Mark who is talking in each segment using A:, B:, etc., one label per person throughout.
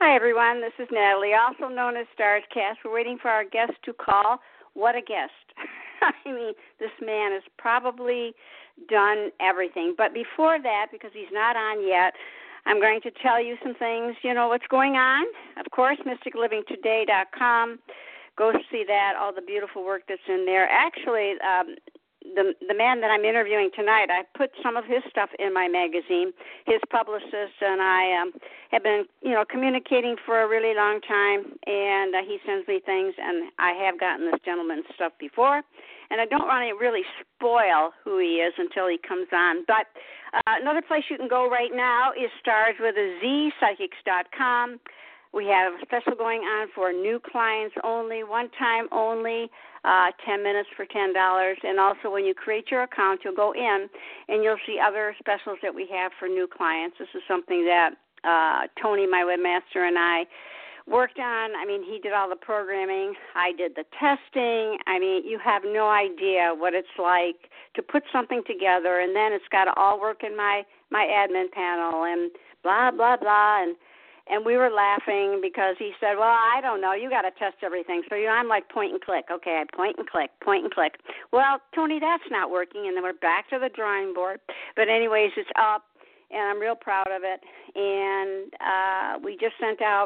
A: Hi, everyone. This is Natalie, also known as StarsCast. We're waiting for our guest to call. What a guest. I mean, this man has probably done everything. But before that, because he's not on yet, I'm going to tell you some things, what's going on. Of course, mysticlivingtoday.com. Go see that, all the beautiful work that's in there. Actually, the man that I'm interviewing tonight, I put some of his stuff in my magazine. His publicist and I have been, communicating for a really long time, and he sends me things, and I have gotten this gentleman's stuff before, and I don't want to really spoil who he is until he comes on. But another place you can go right now is starswithaz psychics.com. We have a special going on for new clients only, one time only, 10 minutes for $10. And also when you create your account, you'll go in and you'll see other specials that we have for new clients. This is something that Tony, my webmaster, and I worked on. I mean, he did all the programming. I did the testing. I mean, you have no idea what it's like to put something together, and then it's got to all work in my admin panel and blah, blah, blah. And we were laughing because he said, well, I don't know. You got to test everything. So, I'm like point and click. Okay, I point and click. Well, Tony, that's not working. And then we're back to the drawing board. But anyways, it's up, and I'm real proud of it. And we just sent out,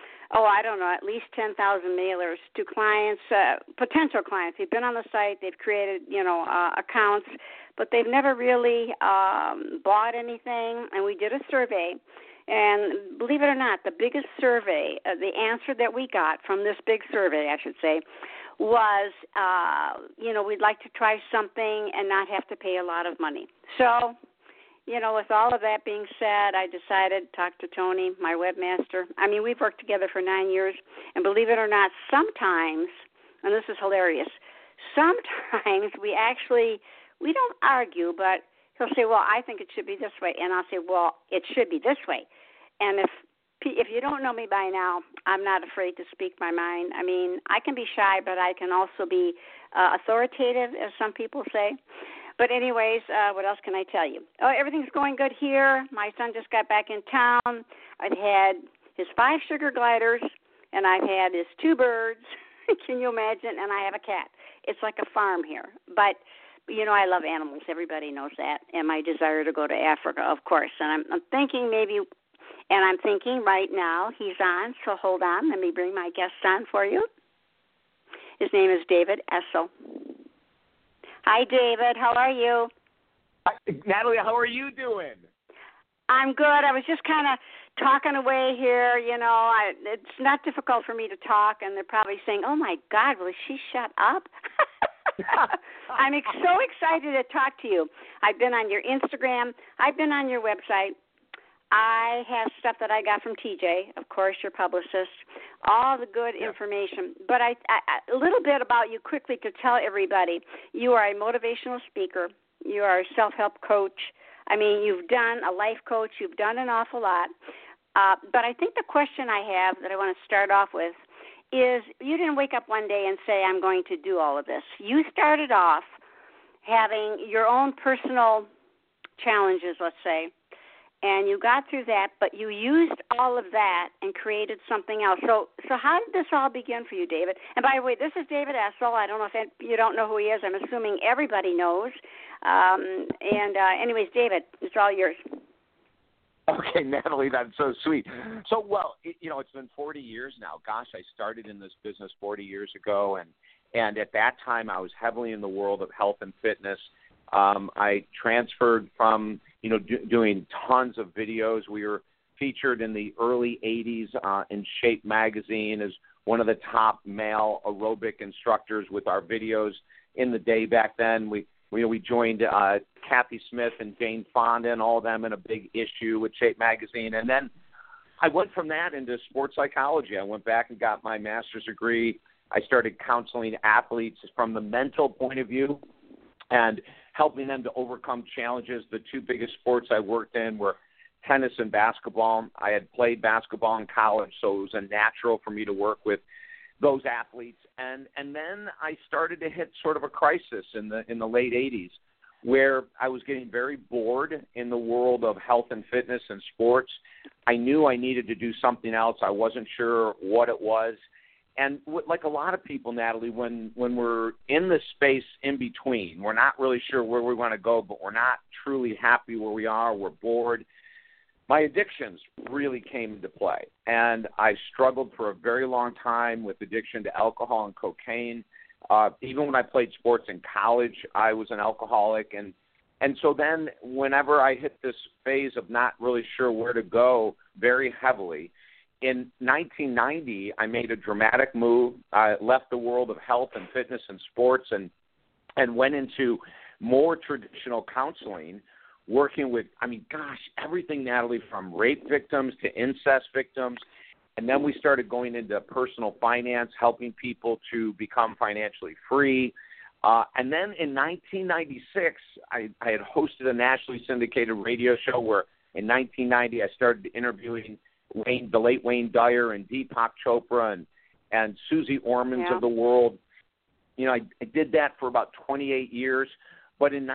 A: at least 10,000 mailers to clients, potential clients. They've been on the site. They've created, accounts, but they've never really bought anything. And we did a survey. And believe it or not, the biggest survey, the answer that we got from this big survey, I should say, was, we'd like to try something and not have to pay a lot of money. So, with all of that being said, I decided to talk to Tony, my webmaster. I mean, we've worked together for 9 years, and believe it or not, sometimes, and this is hilarious, sometimes we don't argue, but he'll say, well, I think it should be this way. And I'll say, well, it should be this way. And if you don't know me by now, I'm not afraid to speak my mind. I mean, I can be shy, but I can also be authoritative, as some people say. But anyways, what else can I tell you? Oh, everything's going good here. My son just got back in town. I've had his 5 sugar gliders, and I've had his 2 birds. Can you imagine? And I have a cat. It's like a farm here. But I love animals. Everybody knows that. And my desire to go to Africa, of course. And I'm thinking right now he's on, so hold on. Let me bring my guest on for you. His name is David Essel. Hi, David. How are you?
B: Hi, Natalie, how are you doing?
A: I'm good. I was just kind of talking away here. It's not difficult for me to talk, and they're probably saying, oh, my God, will she shut up? I'm so excited to talk to you. I've been on your Instagram. I've been on your website. I have stuff that I got from TJ, of course, your publicist, all the good information. But a little bit about you quickly to tell everybody. You are a motivational speaker. You are a self-help coach. I mean, you've done a life coach. You've done an awful lot. But I think the question I have that I want to start off with is you didn't wake up one day and say, I'm going to do all of this. You started off having your own personal challenges, let's say, and you got through that, but you used all of that and created something else. So how did this all begin for you, David? And by the way, this is David Essel. I don't know if you don't know who he is. I'm assuming everybody knows. Anyways, David, it's all yours.
B: Okay, Natalie, that's so sweet. So, it's been 40 years now. Gosh, I started in this business 40 years ago, and at that time I was heavily in the world of health and fitness. I transferred from, doing tons of videos. We were featured in the early 80s in Shape magazine as one of the top male aerobic instructors with our videos in the day back then. We joined Kathy Smith and Jane Fonda and all of them in a big issue with Shape magazine. And then I went from that into sports psychology. I went back and got my master's degree. I started counseling athletes from the mental point of view and helping them to overcome challenges. The 2 biggest sports I worked in were tennis and basketball. I had played basketball in college, so it was a natural for me to work with those athletes. And then I started to hit sort of a crisis in the late 80s where I was getting very bored in the world of health and fitness and sports. I knew I needed to do something else. I wasn't sure what it was. And like a lot of people, Natalie, when we're in the space in between, we're not really sure where we want to go, but we're not truly happy where we are. We're bored. My addictions really came into play. And I struggled for a very long time with addiction to alcohol and cocaine. Even when I played sports in college, I was an alcoholic. And so then whenever I hit this phase of not really sure where to go very heavily, in 1990, I made a dramatic move. I left the world of health and fitness and sports and went into more traditional counseling, working with, everything, Natalie, from rape victims to incest victims. And then we started going into personal finance, helping people to become financially free. And then in 1996, I had hosted a nationally syndicated radio show where in 1990 I started interviewing the late Wayne Dyer and Deepak Chopra and Susie Ormans of the world. I did that for about 28 years. But in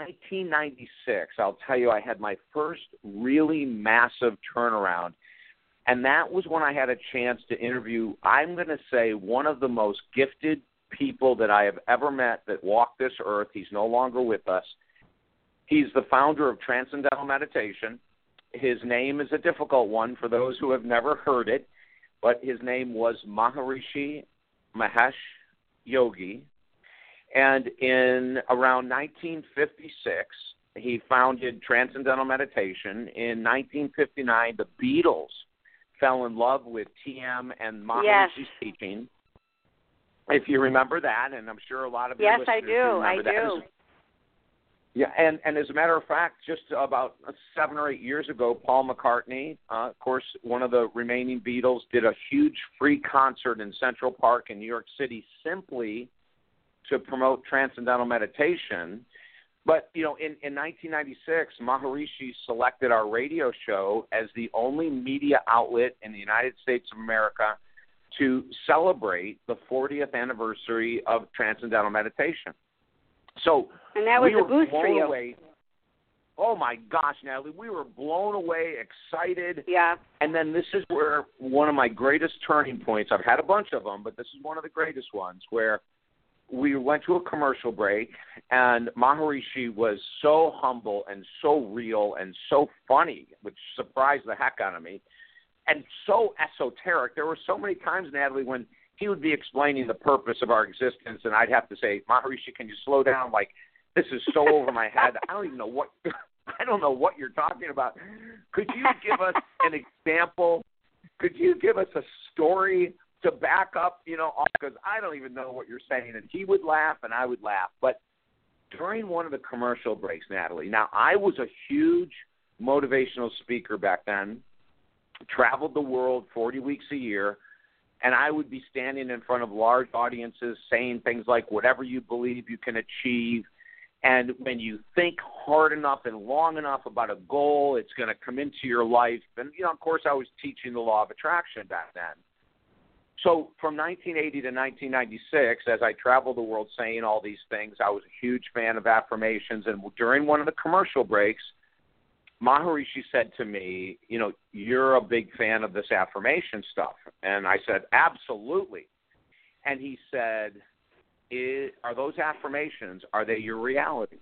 B: 1996, I'll tell you, I had my first really massive turnaround. And that was when I had a chance to interview, I'm going to say, one of the most gifted people that I have ever met that walked this earth. He's no longer with us. He's the founder of Transcendental Meditation. His name is a difficult one for those who have never heard it, but his name was Maharishi Mahesh Yogi. And in around 1956, he founded Transcendental Meditation. In 1959, the Beatles fell in love with TM and Maharishi's teaching. If you remember that, and I'm sure a lot of your listeners remember that.
A: I do.
B: Yeah, and as a matter of fact, just about 7 or 8 years ago, Paul McCartney, of course, one of the remaining Beatles, did a huge free concert in Central Park in New York City simply to promote Transcendental Meditation. But, in 1996, Maharishi selected our radio show as the only media outlet in the United States of America to celebrate the 40th anniversary of Transcendental Meditation. So
A: and that was a boost for you.
B: Away. Oh, my gosh, Natalie, we were blown away, excited.
A: Yeah.
B: And then this is where one of my greatest turning points, I've had a bunch of them, but this is one of the greatest ones, where we went to a commercial break, and Maharishi was so humble and so real and so funny, which surprised the heck out of me, and so esoteric. There were so many times, Natalie, when he would be explaining the purpose of our existence, and I'd have to say, Maharishi, can you slow down? Like, this is so over my head. I don't know what you're talking about. Could you give us an example? Could you give us a story to back up, because I don't even know what you're saying. And he would laugh and I would laugh. But during one of the commercial breaks, Natalie, now I was a huge motivational speaker back then, traveled the world 40 weeks a year, and I would be standing in front of large audiences saying things like, whatever you believe you can achieve. And when you think hard enough and long enough about a goal, it's going to come into your life. And, of course, I was teaching the law of attraction back then. So from 1980 to 1996, as I traveled the world saying all these things, I was a huge fan of affirmations. And during one of the commercial breaks, Maharishi said to me, you're a big fan of this affirmation stuff. And I said, absolutely. And he said, are those affirmations, are they your reality?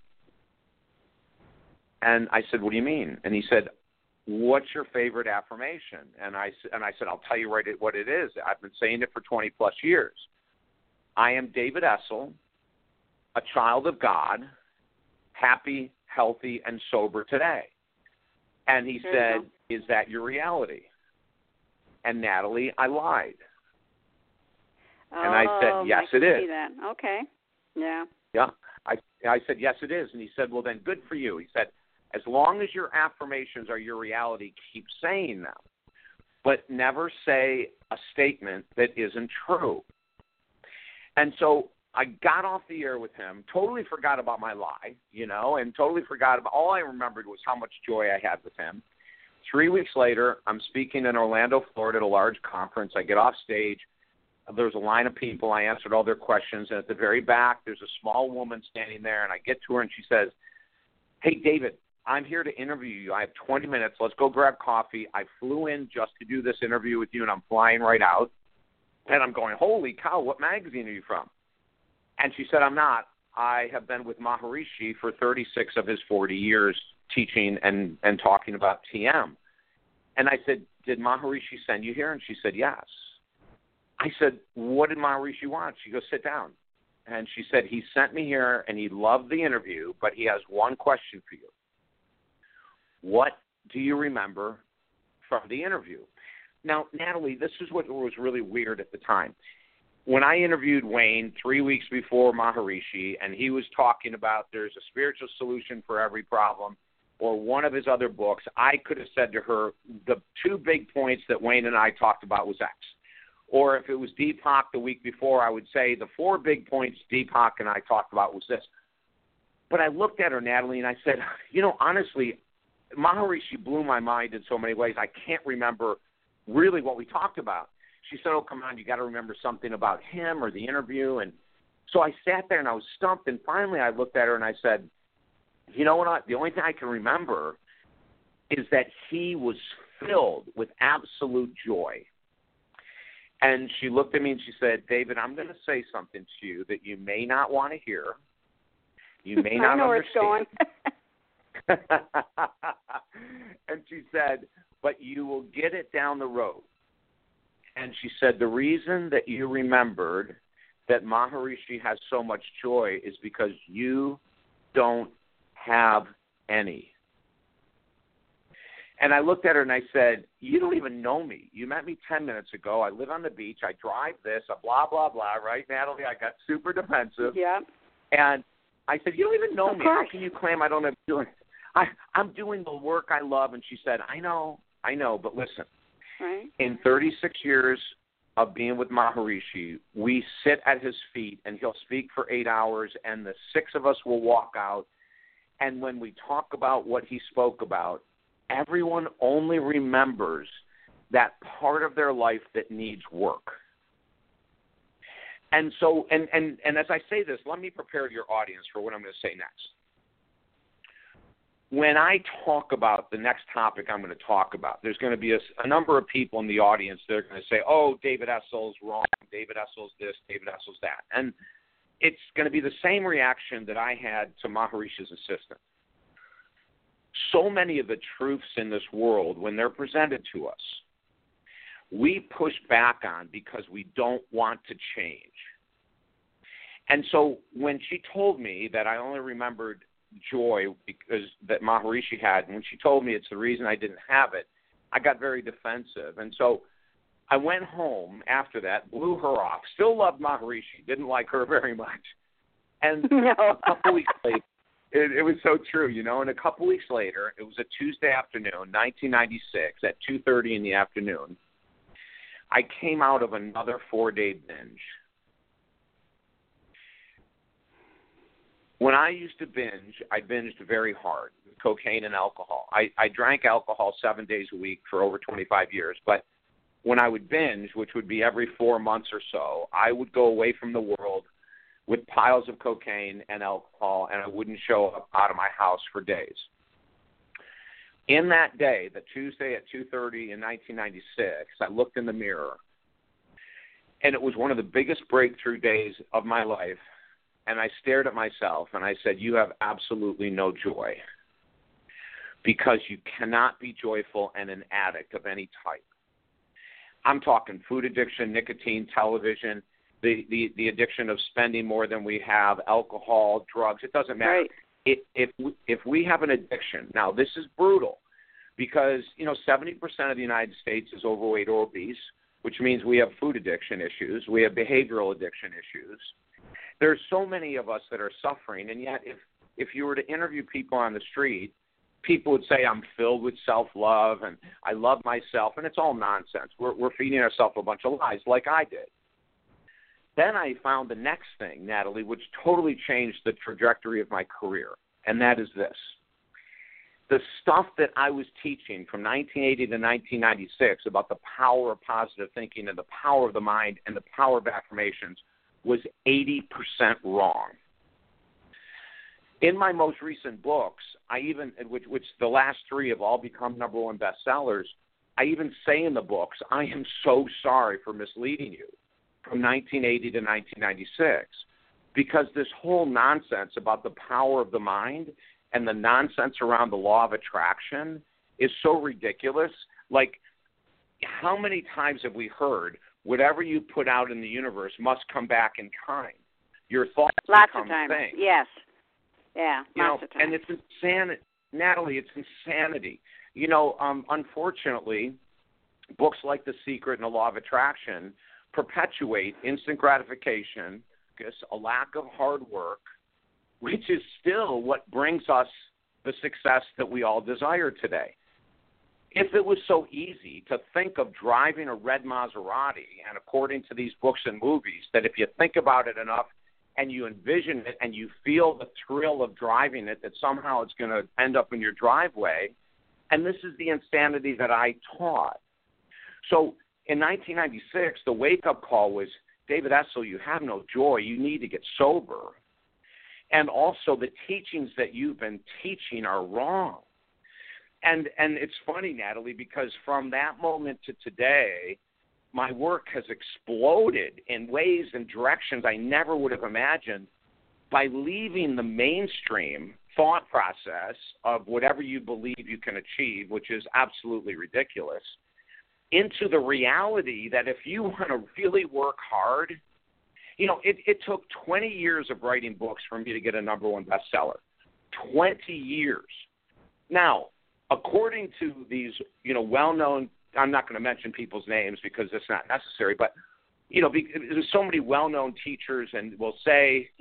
B: And I said, what do you mean? And he said, what's your favorite affirmation? And I said, I'll tell you what it is. I've been saying it for 20 plus years. I am David Essel, a child of God, happy, healthy, and sober today. And he said, is that your reality? And Natalie, I lied. And I said, yes, it is.
A: See that. Okay. Yeah.
B: Yeah. I said, yes, it is. And he said, well, then good for you. He said, as long as your affirmations are your reality, keep saying them. But never say a statement that isn't true. And so I got off the air with him, totally forgot about my lie, and totally forgot about, all I remembered was how much joy I had with him. 3 weeks later, I'm speaking in Orlando, Florida at a large conference. I get off stage. There's a line of people. I answered all their questions. And at the very back, there's a small woman standing there. And I get to her and she says, hey, David, I'm here to interview you. I have 20 minutes. Let's go grab coffee. I flew in just to do this interview with you, and I'm flying right out. And I'm going, holy cow, what magazine are you from? And she said, I'm not. I have been with Maharishi for 36 of his 40 years teaching and talking about TM. And I said, did Maharishi send you here? And she said, yes. I said, what did Maharishi want? She goes, sit down. And she said, he sent me here, and he loved the interview, but he has one question for you. What do you remember from the interview? Now, Natalie, this is what was really weird at the time. When I interviewed Wayne 3 weeks before Maharishi, and he was talking about there's a spiritual solution for every problem, or one of his other books, I could have said to her, the 2 big points that Wayne and I talked about was X. Or if it was Deepak the week before, I would say the 4 big points Deepak and I talked about was this. But I looked at her, Natalie, and I said, honestly, Maharishi blew my mind in so many ways. I can't remember really what we talked about. She said, oh, come on, you got to remember something about him or the interview. And so I sat there and I was stumped. And finally I looked at her and I said, you know what? The only thing I can remember is that he was filled with absolute joy. And she looked at me and she said, David, I'm going to say something to you that you may not want to hear. You may not
A: I know
B: understand.
A: where it's going.
B: And she said, but you will get it down the road. And she said, the reason that you remembered that Maharishi has so much joy is because you don't have any. And I looked at her and I said, you don't even know me. You met me 10 minutes ago. I live on the beach. I drive this, blah, blah, blah, right, Natalie? I got super defensive.
A: Yeah.
B: And I said, you don't even know me.
A: Course.
B: How can you claim I don't have doing? I'm doing the work I love. And she said, I know, but listen.
A: Right.
B: In 36 years of being with Maharishi, we sit at his feet, and he'll speak for 8 hours, and the 6 of us will walk out. And when we talk about what he spoke about, everyone only remembers that part of their life that needs work. And so, and as I say this, let me prepare your audience for what I'm going to say next. When I talk about the next topic I'm going to talk about, there's going to be a number of people in the audience that are going to say, oh, David Essel's wrong, David Essel's this, David Essel's that. And it's going to be the same reaction that I had to Maharishi's assistant. So many of the truths in this world, when they're presented to us, we push back on because we don't want to change. And so when she told me that I only remembered joy because that Maharishi had, and when she told me it's the reason I didn't have it, I got very defensive. And so I went home after that, blew her off, still loved Maharishi, didn't like her very much. And
A: No.
B: a couple weeks later, it was so true, and a couple weeks later, it was a Tuesday afternoon, 1996, at 2:30 in the afternoon, I came out of another 4-day binge. When I used to binge, I binged very hard with cocaine and alcohol. I drank alcohol 7 days a week for over 25 years, but when I would binge, which would be every 4 months or so, I would go away from the world with piles of cocaine and alcohol, and I wouldn't show up out of my house for days. In that day, the Tuesday at 2:30 in 1996, I looked in the mirror, and it was one of the biggest breakthrough days of my life. And I stared at myself, and I said, you have absolutely no joy because you cannot be joyful and an addict of any type. I'm talking food addiction, nicotine, television, the addiction of spending more than we have, alcohol, drugs. It doesn't matter.
A: Right.
B: If we have an addiction, now this is brutal because, 70% of the United States is overweight or obese, which means we have food addiction issues. We have behavioral addiction issues. There's so many of us that are suffering, and yet if you were to interview people on the street, people would say, I'm filled with self-love, and I love myself, and it's all nonsense. We're feeding ourselves a bunch of lies like I did. Then I found the next thing, Natalie, which totally changed the trajectory of my career, and that is this. The stuff that I was teaching from 1980 to 1996 about the power of positive thinking and the power of the mind and the power of affirmations was 80% wrong. In my most recent books, which the last 3 have all become number 1 bestsellers, I even say in the books, I am so sorry for misleading you from 1980 to 1996, because this whole nonsense about the power of the mind and the nonsense around the law of attraction is so ridiculous. Like, how many times have we heard whatever you put out in the universe must come back in kind? Your thoughts
A: lots
B: become
A: of times.
B: things.
A: Yes. Yeah, lots of times.
B: And it's insanity. Natalie, it's insanity. Unfortunately, books like The Secret and The Law of Attraction perpetuate instant gratification, a lack of hard work, which is still what brings us the success that we all desire today. If it was so easy to think of driving a red Maserati, and according to these books and movies, that if you think about it enough and you envision it and you feel the thrill of driving it, that somehow it's going to end up in your driveway, and this is the insanity that I taught. So in 1996, the wake-up call was, David Essel, you have no joy. You need to get sober. And also the teachings that you've been teaching are wrong. And it's funny, Natalie, because from that moment to today, my work has exploded in ways and directions I never would have imagined by leaving the mainstream thought process of whatever you believe you can achieve, which is absolutely ridiculous, into the reality that if you want to really work hard, it took 20 years of writing books for me to get a number 1 bestseller. 20 years. Now, according to these, well-known, I'm not going to mention people's names because it's not necessary, but, there's so many well-known teachers and will say,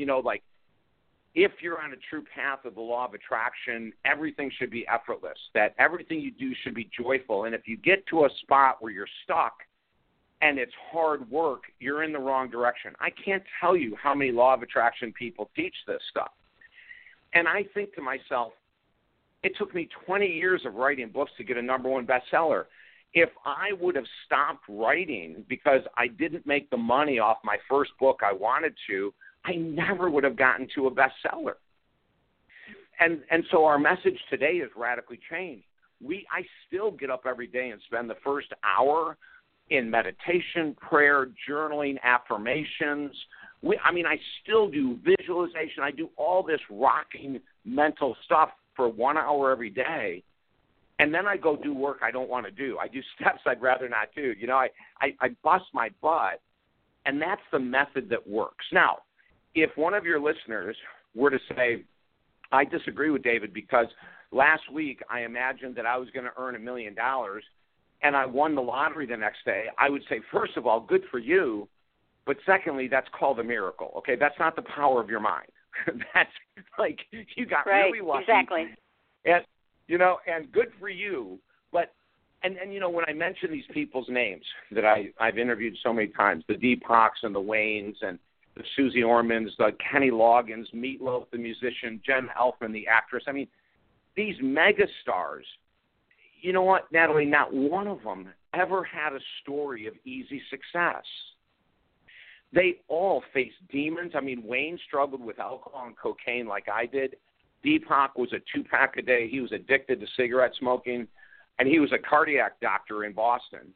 B: if you're on a true path of the law of attraction, everything should be effortless, that everything you do should be joyful. And if you get to a spot where you're stuck and it's hard work, you're in the wrong direction. I can't tell you how many law of attraction people teach this stuff. And I think to myself, it took me 20 years of writing books to get a number 1 bestseller. If I would have stopped writing because I didn't make the money off my first book I wanted to, I never would have gotten to a bestseller. And so our message today is radically changed. I still get up every day and spend the first hour in meditation, prayer, journaling, affirmations. I still do visualization. I do all this rocking mental stuff for 1 hour every day. And then I go do work I don't want to do. I do steps I'd rather not do. I bust my butt, and that's the method that works. Now, if one of your listeners were to say, I disagree with David because last week I imagined that I was going to earn $1 million and I won the lottery the next day, I would say, first of all, good for you. But secondly, that's called a miracle. Okay, that's not the power of your mind. That's like you got really lucky.
A: Exactly.
B: And good for you. But and when I mention these people's names that I've interviewed so many times, the Deepoks and the Waynes and the Susie Ormans, the Kenny Loggins, Meatloaf, the musician, Jen Elfman, the actress. These mega stars, you know what, Natalie, not one of them ever had a story of easy success. They all faced demons. Wayne struggled with alcohol and cocaine like I did. Deepak was a 2-pack a day. He was addicted to cigarette smoking, and he was a cardiac doctor in Boston.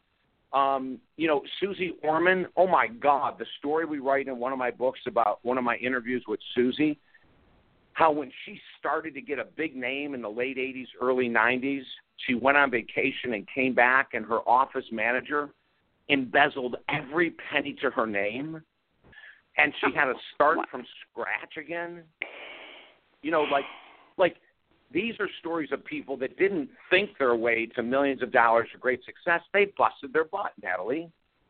B: Susie Orman, oh, my God, the story we write in one of my books about one of my interviews with Susie, how when she started to get a big name in the late 80s, early 90s, she went on vacation and came back, and her office manager embezzled every penny to her name, and she had to start from scratch again. Like these are stories of people that didn't think their way to millions of dollars or great success. They busted their butt, Natalie.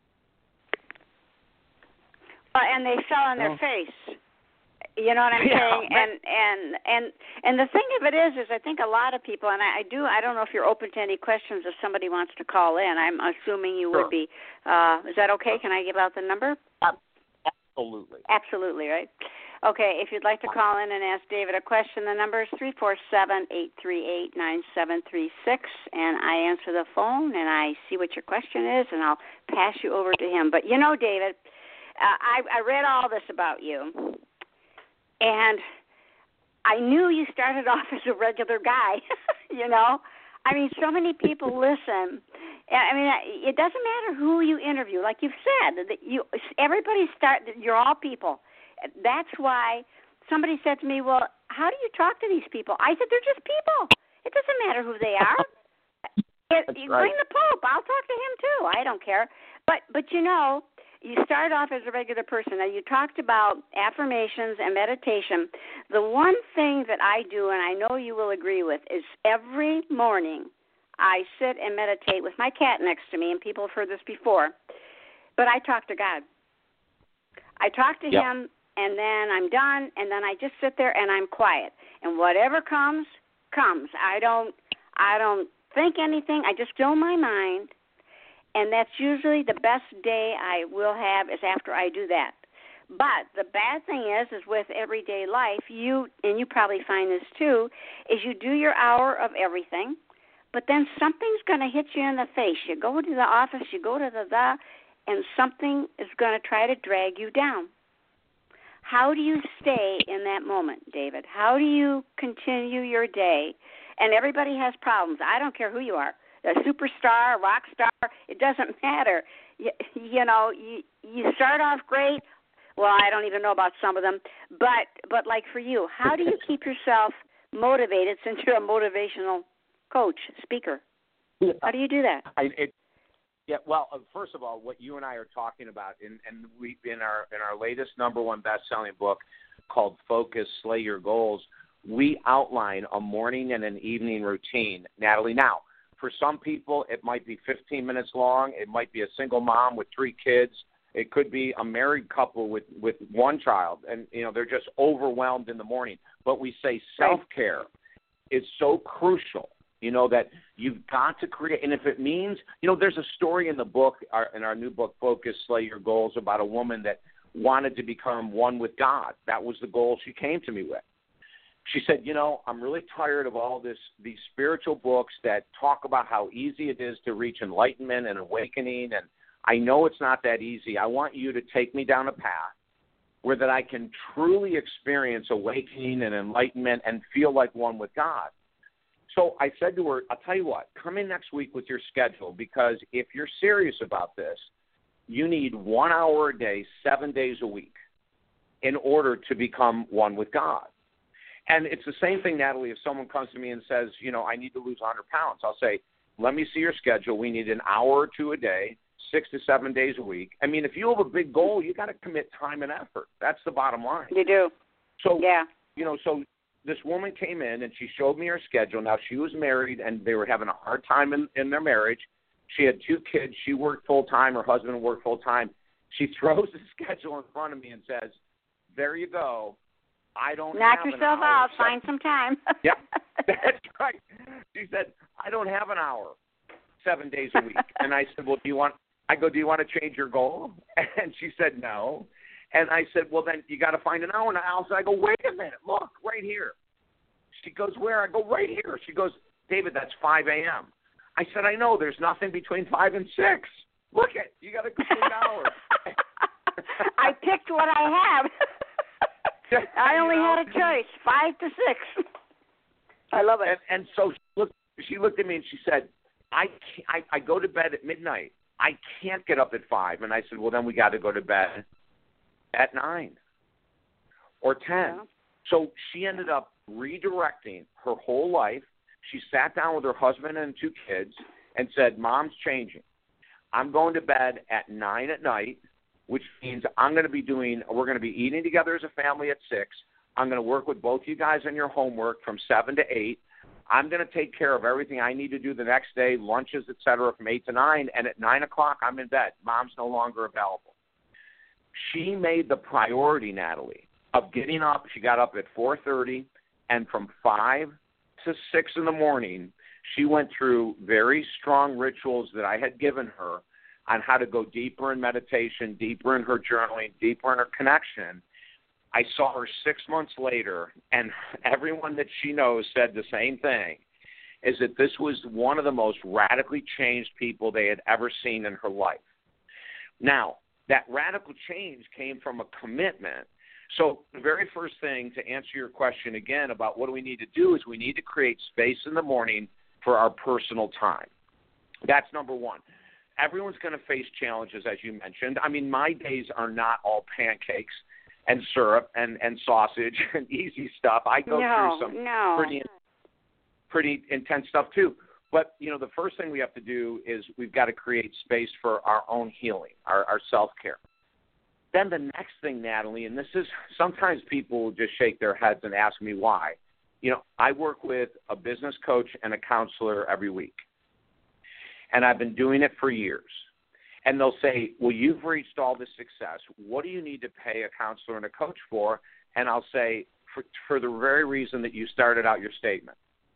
A: And they fell on their face. You know what I'm saying? And the thing of it is I think a lot of people, and I don't know if you're open to any questions if somebody wants to call in. I'm assuming you would be. Is that okay? Can I give out the number?
B: Absolutely.
A: Absolutely, right? Okay, if you'd like to call in and ask David a question, the number is 347-838-9736, and I answer the phone, and I see what your question is, and I'll pass you over to him. But, David, I read all this about you, and I knew you started off as a regular guy, you know. I mean, so many people listen. I mean, it doesn't matter who you interview. Like you've said, you're all people. That's why somebody said to me, well, how do you talk to these people? I said, they're just people. It doesn't matter who they are. You bring the Pope. I'll talk to him, too. I don't care. But you know, you start off as a regular person. Now, you talked about affirmations and meditation. The one thing that I do, and I know you will agree with, is every morning I sit and meditate with my cat next to me, and people have heard this before, but I talk to God. I talk to him, and then I'm done, and then I just sit there and I'm quiet. And whatever comes, comes. I don't think anything. I just fill my mind. And that's usually the best day I will have is after I do that. But the bad thing is with everyday life, you probably find this too, is you do your hour of everything, but then something's going to hit you in the face. You go to the office, you go to and something is going to try to drag you down. How do you stay in that moment, David? How do you continue your day? And everybody has problems. I don't care who you are. A superstar, a rock star, it doesn't matter. You know, you start off great. Well, I don't even know about some of them. But like for you, how do you keep yourself motivated since you're a motivational coach, speaker? How do you do that?
B: Well, first of all, what you and I are talking about, and we in our latest #1 best-selling book called Focus, Slay Your Goals, we outline a morning and an evening routine, Natalie. Now, for some people, it might be 15 minutes long. It might be a single mom with 3 kids. It could be a married couple with one child, and you know they're just overwhelmed in the morning. But we say self-care is so crucial. You know that you've got to create, and if it means, you know, there's a story in the book, in our new book, Focus, Slay Your Goals, about a woman that wanted to become one with God. That was the goal she came to me with. She said, you know, I'm really tired of all these spiritual books that talk about how easy it is to reach enlightenment and awakening, and I know it's not that easy. I want you to take me down a path where that I can truly experience awakening and enlightenment and feel like one with God. So I said to her, I'll tell you what, come in next week with your schedule, because if you're serious about this, you need 1 hour a day, 7 days a week in order to become one with God. And it's the same thing, Natalie, if someone comes to me and says, you know, I need to lose 100 pounds. I'll say, let me see your schedule. We need an hour or 2 a day, 6 to 7 days a week. I mean, if you have a big goal, you got to commit time and effort. That's the bottom line.
A: You do.
B: So, you know, so this woman came in and she showed me her schedule. Now, she was married and they were having a hard time in their marriage. She had 2 kids. She worked full-time. Her husband worked full-time. She throws the schedule in front of me and says, there you go. I don't
A: knock
B: have
A: yourself
B: an hour.
A: out. Find some time.
B: Yeah, that's right. She said, I don't have an hour 7 days a week. And I said, well, do you want to change your goal? And she said, no. And I said, well, then you got to find an hour now. So I go, wait a minute. Look, right here. She goes, where? I go, right here. She goes, David, that's 5 a.m. I said, I know. There's nothing between 5 and 6. Look it. You got to complete an hour.
A: I picked what I have. I only had a choice, 5 to 6. I love it.
B: And so she looked at me and she said, I go to bed at midnight. I can't get up at 5. And I said, well, then we got to go to bed at 9 or 10. Yeah. So she ended up redirecting her whole life. She sat down with her husband and 2 kids and said, Mom's changing. I'm going to bed at 9 at night, which means we're going to be eating together as a family at 6. I'm going to work with both you guys on your homework from 7 to 8. I'm going to take care of everything I need to do the next day, lunches, et cetera, from 8 to 9. And at 9 o'clock, I'm in bed. Mom's no longer available. She made the priority, Natalie, of getting up. She got up at 4:30, and from 5 to 6 in the morning, she went through very strong rituals that I had given her on how to go deeper in meditation, deeper in her journaling, deeper in her connection. I saw her 6 months later, and everyone that she knows said the same thing, is that this was one of the most radically changed people they had ever seen in her life. Now, that radical change came from a commitment. So the very first thing to answer your question again about what do we need to do is we need to create space in the morning for our personal time. That's number one. Everyone's going to face challenges, as you mentioned. I mean, my days are not all pancakes and syrup and sausage and easy stuff. I go through some pretty intense stuff too. But, you know, the first thing we have to do is we've got to create space for our own healing, our self-care. Then the next thing, Natalie, and this is sometimes people will just shake their heads and ask me why. You know, I work with a business coach and a counselor every week, and I've been doing it for years. And they'll say, well, you've reached all this success. What do you need to pay a counselor and a coach for? And I'll say, for the very reason that you started out your statement.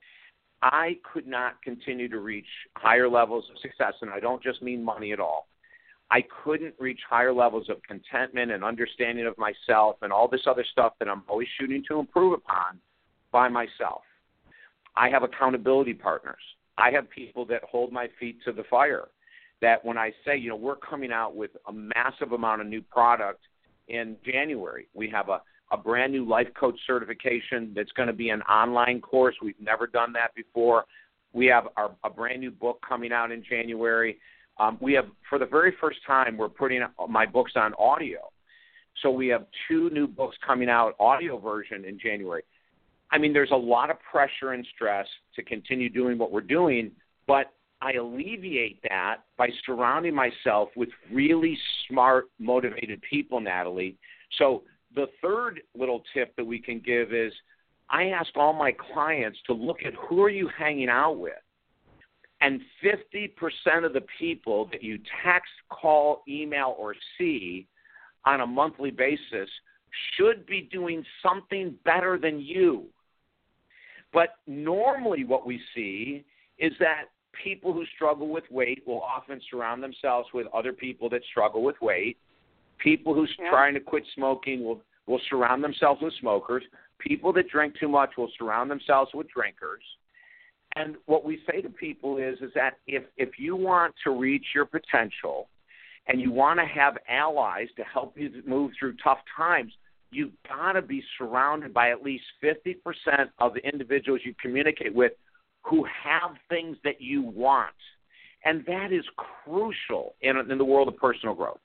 B: I could not continue to reach higher levels of success, and I don't just mean money at all. I couldn't reach higher levels of contentment and understanding of myself and all this other stuff that I'm always shooting to improve upon by myself. I have accountability partners. I have people that hold my feet to the fire, that when I say, you know, we're coming out with a massive amount of new product in January. We have a brand new life coach certification that's going to be an online course. We've never done that before. We have a brand new book coming out in January. We have, for the very first time, we're putting my books on audio. So we have 2 new books coming out, audio version, in January. I mean, there's a lot of pressure and stress to continue doing what we're doing, but I alleviate that by surrounding myself with really smart, motivated people, Natalie. So the third little tip that we can give is I ask all my clients to look at who are you hanging out with. And 50% of the people that you text, call, email, or see on a monthly basis should be doing something better than you. But normally what we see is that people who struggle with weight will often surround themselves with other people that struggle with weight. People who's trying to quit smoking will surround themselves with smokers. People that drink too much will surround themselves with drinkers. And what we say to people is that if you want to reach your potential and you want to have allies to help you move through tough times, you've got to be surrounded by at least 50% of the individuals you communicate with who have things that you want. And that is crucial in the world of personal growth.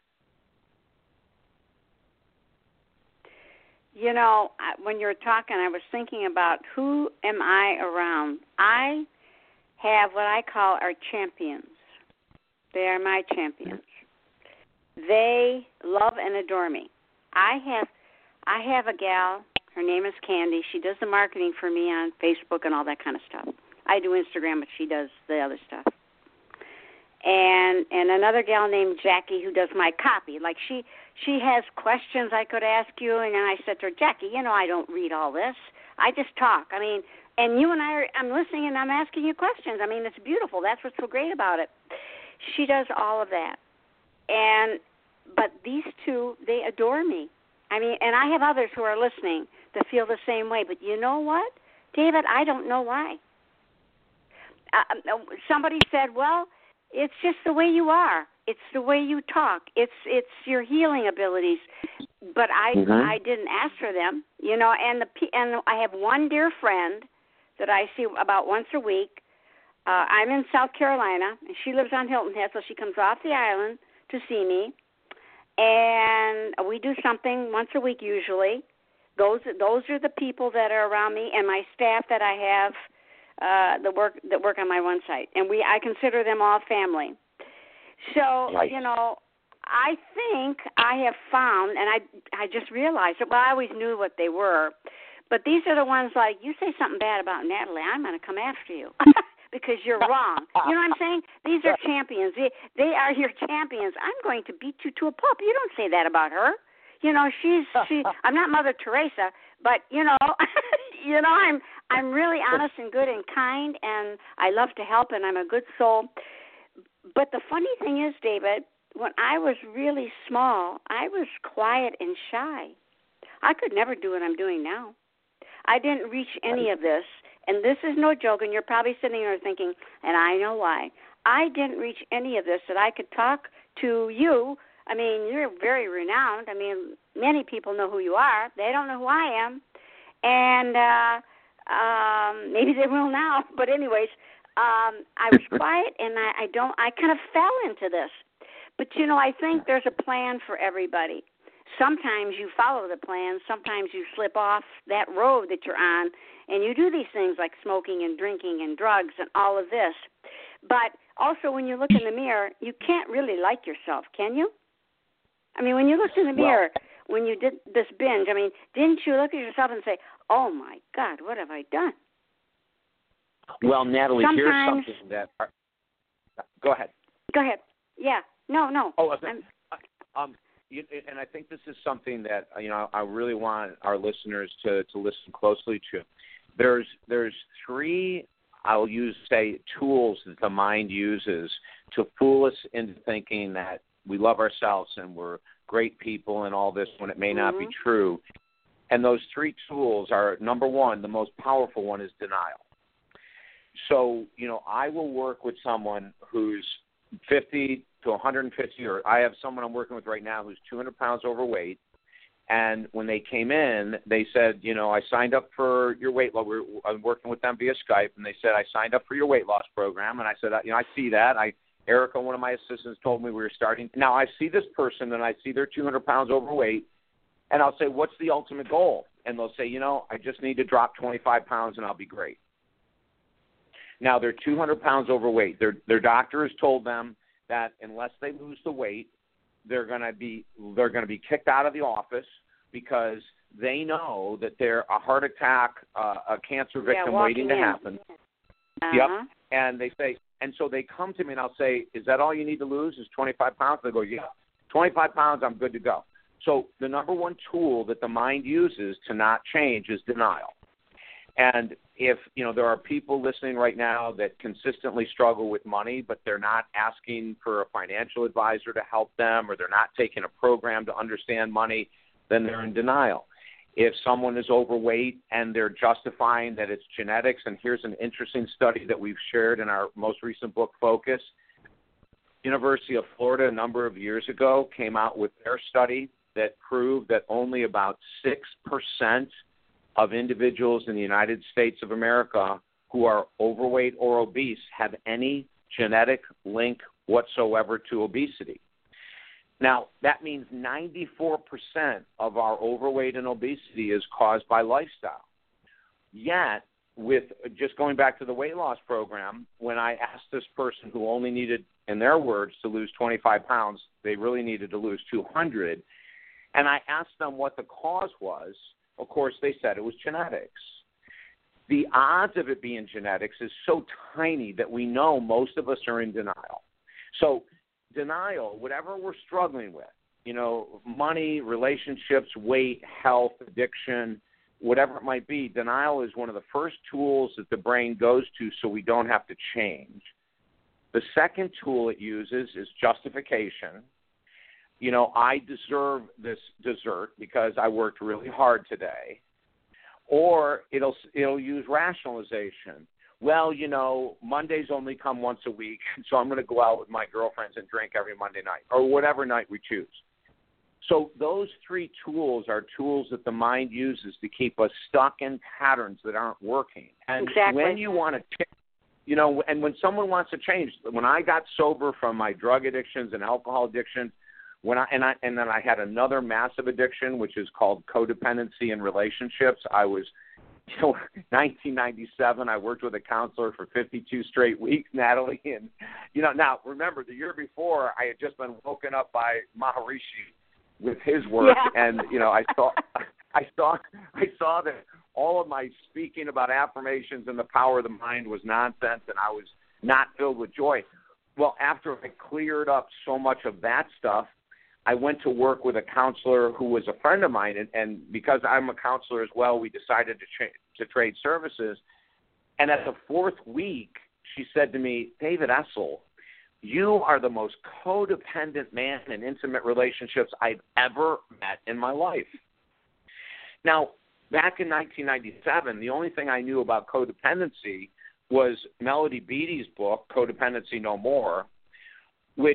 A: You know, when you were talking, I was thinking about who am I around. I have what I call our champions. They are my champions. They love and adore me. I have a gal. Her name is Candy. She does the marketing for me on Facebook and all that kind of stuff. I do Instagram, but she does the other stuff. And another gal named Jackie who does my copy. Like she has questions I could ask you, and then I said to her, Jackie, you know I don't read all this. I just talk. I mean, and you and I'm listening and I'm asking you questions. I mean, it's beautiful. That's what's so great about it. She does all of that. But these 2, they adore me. I mean, and I have others who are listening that feel the same way. But you know what, David? I don't know why. Somebody said, well, it's just the way you are. It's the way you talk. It's your healing abilities. But I didn't ask for them, you know. And I have one dear friend that I see about once a week. I'm in South Carolina, and she lives on Hilton Head, so she comes off the island to see me. And we do something once a week usually. Those are the people that are around me, and my staff that I have. That work on my one site, and I consider them all family. So, you know, I think I have found, and I just realized it. Well, I always knew what they were, but these are the ones like, you say something bad about Natalie, I'm going to come after you because you're wrong. You know what I'm saying? These are champions. They are your champions. I'm going to beat you to a pulp. You don't say that about her. You know, I'm not Mother Teresa, but you know, I'm really honest and good and kind, and I love to help, and I'm a good soul. But the funny thing is, David, when I was really small, I was quiet and shy. I could never do what I'm doing now. I didn't reach any of this, and this is no joke, and you're probably sitting there thinking, and I know why. I didn't reach any of this that I could talk to you I mean, you're very renowned. I mean, many people know who you are. They don't know who I am. And maybe they will now. But anyways, I was quiet, and I kind of fell into this. But, I think there's a plan for everybody. Sometimes you follow the plan. Sometimes you slip off that road that you're on, and you do these things like smoking and drinking and drugs and all of this. But also when you look in the mirror, you can't really like yourself, can you? I mean, when you looked in the mirror, when you did this binge, I mean, didn't you look at yourself and say, oh, my God, what have I done?
B: Well, Natalie, here's something that go ahead.
A: Go ahead. Yeah. No.
B: Oh, and I think this is something that I really want our listeners to listen closely to. There's three, I'll say, tools that the mind uses to fool us into thinking that we love ourselves and we're great people and all this when it may not be true. And those three tools are, number one, the most powerful one is denial. So, I will work with someone who's 50 to 150, or I have someone I'm working with right now who's 200 pounds overweight. And when they came in, they said, I signed up for your weight loss. I'm working with them via Skype, and they said, I signed up for your weight loss program. And I said, I see that. Erica, one of my assistants, told me we were starting. Now I see this person, and I see they're 200 pounds overweight, and I'll say, what's the ultimate goal? And they'll say, I just need to drop 25 pounds, and I'll be great. Now they're 200 pounds overweight. Their doctor has told them that unless they lose the weight, they're going to be kicked out of the office because they know that they're a heart attack, a cancer victim waiting to happen. Yep. And they say, and so they come to me and I'll say, is that all you need to lose is 25 pounds? They go, yeah, 25 pounds, I'm good to go. So the number one tool that the mind uses to not change is denial. And if, there are people listening right now that consistently struggle with money, but they're not asking for a financial advisor to help them, or they're not taking a program to understand money, then they're in denial. If someone is overweight and they're justifying that it's genetics, and here's an interesting study that we've shared in our most recent book, Focus. University of Florida a number of years ago came out with their study that proved that only about 6% of individuals in the United States of America who are overweight or obese have any genetic link whatsoever to obesity. Now, that means 94% of our overweight and obesity is caused by lifestyle. Yet, with just going back to the weight loss program, when I asked this person who only needed, in their words, to lose 25 pounds, they really needed to lose 200, and I asked them what the cause was, of course, they said it was genetics. The odds of it being genetics is so tiny that we know most of us are in denial. So denial, whatever we're struggling with, money, relationships, weight, health, addiction, whatever it might be, denial is one of the first tools that the brain goes to so we don't have to change. The second tool it uses is justification. I deserve this dessert because I worked really hard today. Or it'll use rationalization. Well, Mondays only come once a week, so I'm going to go out with my girlfriends and drink every Monday night, or whatever night we choose. So those three tools are tools that the mind uses to keep us stuck in patterns that aren't working. And
A: exactly.
B: When you want to, and when someone wants to change, when I got sober from my drug addictions and alcohol addiction, and then I had another massive addiction, which is called codependency in relationships. I was, 1997. I worked with a counselor for 52 straight weeks, Natalie. And now remember, the year before, I had just been woken up by Maharishi with his work, and I saw that all of my speaking about affirmations and the power of the mind was nonsense, and I was not filled with joy. Well, after I cleared up so much of that stuff, I went to work with a counselor who was a friend of mine, and because I'm a counselor as well, we decided to trade services. And at the fourth week, she said to me, David Essel, you are the most codependent man in intimate relationships I've ever met in my life. Now, back in 1997, the only thing I knew about codependency was Melody Beattie's book, Codependency No More, which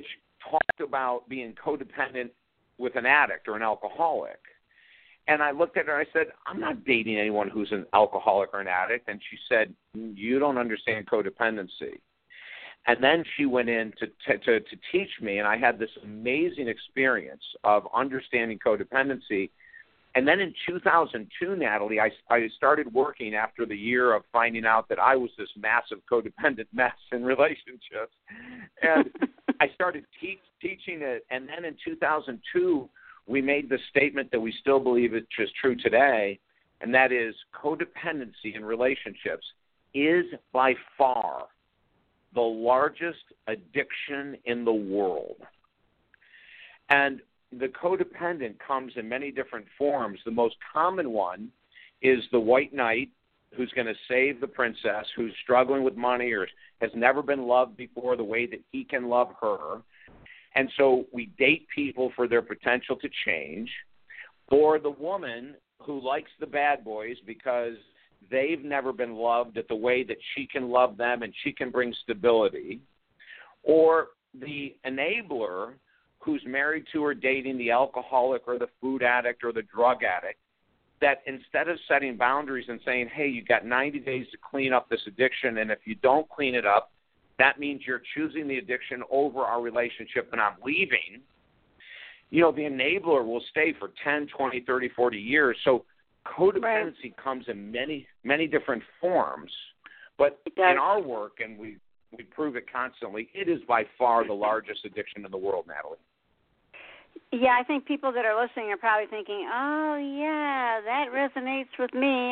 B: talked about being codependent with an addict or an alcoholic. And I looked at her and I said, I'm not dating anyone who's an alcoholic or an addict. And she said, you don't understand codependency. And then she went in to teach me, and I had this amazing experience of understanding codependency. And then in 2002, Natalie, I started working after the year of finding out that I was this massive codependent mess in relationships. And I started teaching it. And then in 2002, we made the statement that we still believe is true today, and that is codependency in relationships is by far the largest addiction in the world. And the codependent comes in many different forms. The most common one is the white knight who's going to save the princess, who's struggling with money or has never been loved before the way that he can love her. And so we date people for their potential to change. Or the woman who likes the bad boys because they've never been loved at the way that she can love them and she can bring stability. Or the enabler who's married to or dating the alcoholic or the food addict or the drug addict, that instead of setting boundaries and saying, hey, you've got 90 days to clean up this addiction, and if you don't clean it up, that means you're choosing the addiction over our relationship and I'm leaving. You know, the enabler will stay for 10, 20, 30, 40 years. So codependency comes in many, many different forms. But in our work, and we prove it constantly, it is by far the largest addiction in the world, Natalie.
A: Yeah, I think people that are listening are probably thinking, oh, yeah, that resonates with me.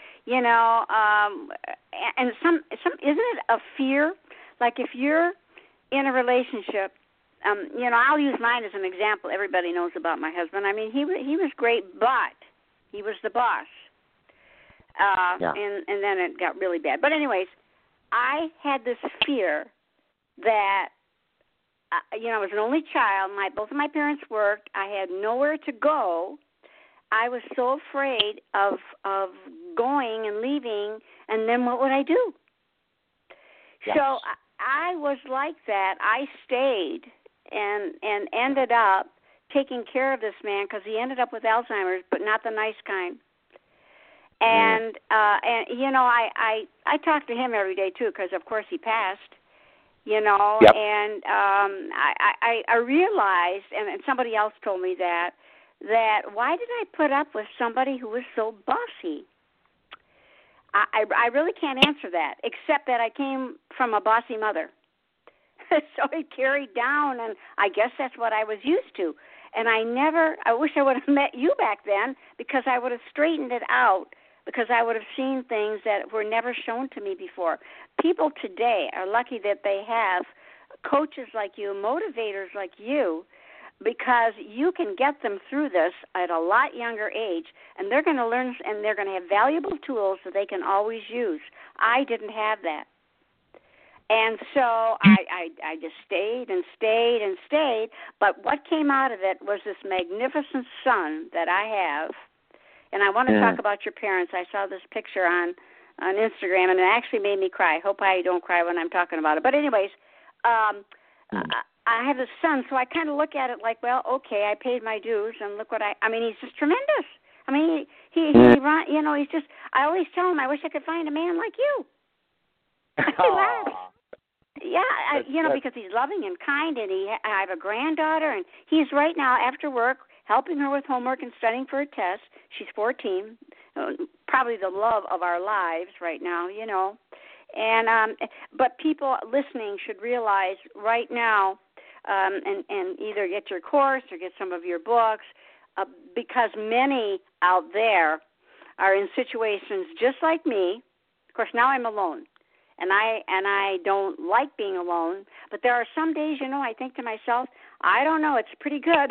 A: And some isn't it a fear? Like if you're in a relationship, I'll use mine as an example. Everybody knows about my husband. I mean, he was great, but he was the boss. And then it got really bad. But anyways, I had this fear that, I was an only child. Both of my parents worked. I had nowhere to go. I was so afraid of going and leaving, and then what would I do? Yes. So I was like that. I stayed and ended up taking care of this man because he ended up with Alzheimer's, but not the nice kind. And I talk to him every day too because of course he passed. Yep. And I realized, and somebody else told me that why did I put up with somebody who was so bossy? I really can't answer that, except that I came from a bossy mother. So it carried down, and I guess that's what I was used to. And I wish I would have met you back then because I would have straightened it out, because I would have seen things that were never shown to me before. People today are lucky that they have coaches like you, motivators like you, because you can get them through this at a lot younger age, and they're going to learn, and they're going to have valuable tools that they can always use. I didn't have that. And so I just stayed and stayed and stayed, but what came out of it was this magnificent son that I have. And I want to talk about your parents. I saw this picture on Instagram, and it actually made me cry. Hope I don't cry when I'm talking about it. But anyways, I have a son, so I kind of look at it like, well, okay, I paid my dues, and look what I mean, he's just tremendous. I mean, he he's just, I always tell him, I wish I could find a man like you. He laughs. Yeah, because he's loving and kind, and I have a granddaughter, and he's right now after work helping her with homework and studying for a test. She's 14, probably the love of our lives right now, And but people listening should realize right now, and either get your course or get some of your books, because many out there are in situations just like me. Of course, now I'm alone. And I don't like being alone, but there are some days, I think to myself, I don't know, it's pretty good.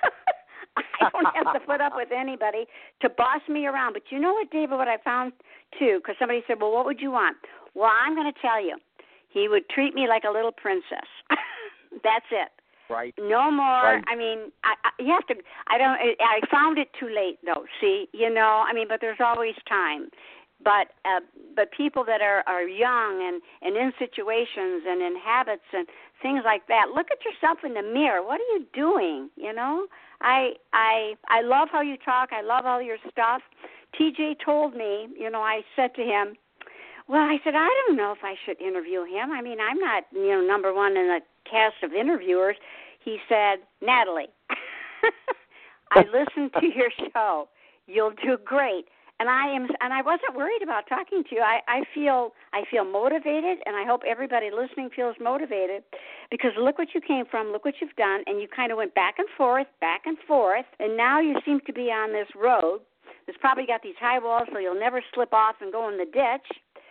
A: I don't have to put up with anybody to boss me around. But you know what, David, what I found, too, because somebody said, well, what would you want? Well, I'm going to tell you, he would treat me like a little princess. That's it.
B: Right.
A: No more.
B: Right.
A: I mean, you have to, I found it too late, though, see, but there's always time. but people that are young and in situations and in habits and things like that, look at yourself in the mirror. What are you doing? You know, I love how you talk. I love all your stuff. TJ told me, you know, I said to him, well, I said, I don't know if I should interview him. I mean, I'm not, you know, number one in the cast of interviewers. He said, Natalie, I listened to your show. You'll do great. And I wasn't worried about talking to you. I feel motivated, and I hope everybody listening feels motivated, because look what you came from, look what you've done, and you kind of went back and forth, and now you seem to be on this road. It's probably got these high walls, so you'll never slip off and go in the ditch.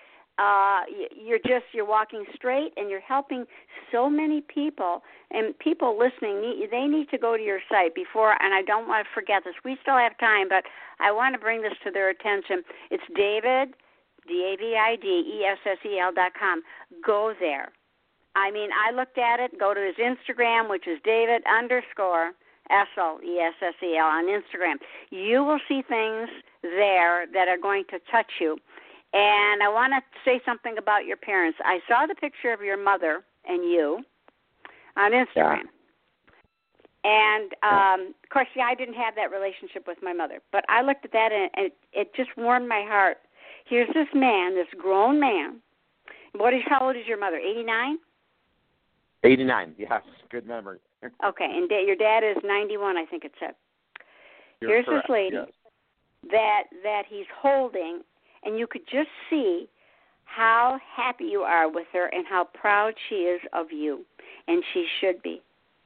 A: You're walking straight, and you're helping so many people, and people listening, they need to go to your site before, and I don't want to forget this. We still have time, but I want to bring this to their attention. It's David, DavidEssel.com. Go there. I mean, I looked at it. Go to his Instagram, which is David_Essel, ESSEL, on Instagram. You will see things there that are going to touch you. And I want to say something about your parents. I saw the picture of your mother and you on Instagram. Yeah. And, of course, I didn't have that relationship with my mother. But I looked at that, and it just warmed my heart. Here's this man, this grown man. How old is your mother, 89?
B: 89, yes. Good memory.
A: Okay, and your dad is 91, I think it said. Here's
B: correct.
A: This lady that he's holding, and you could just see how happy you are with her and how proud she is of you, and she should be.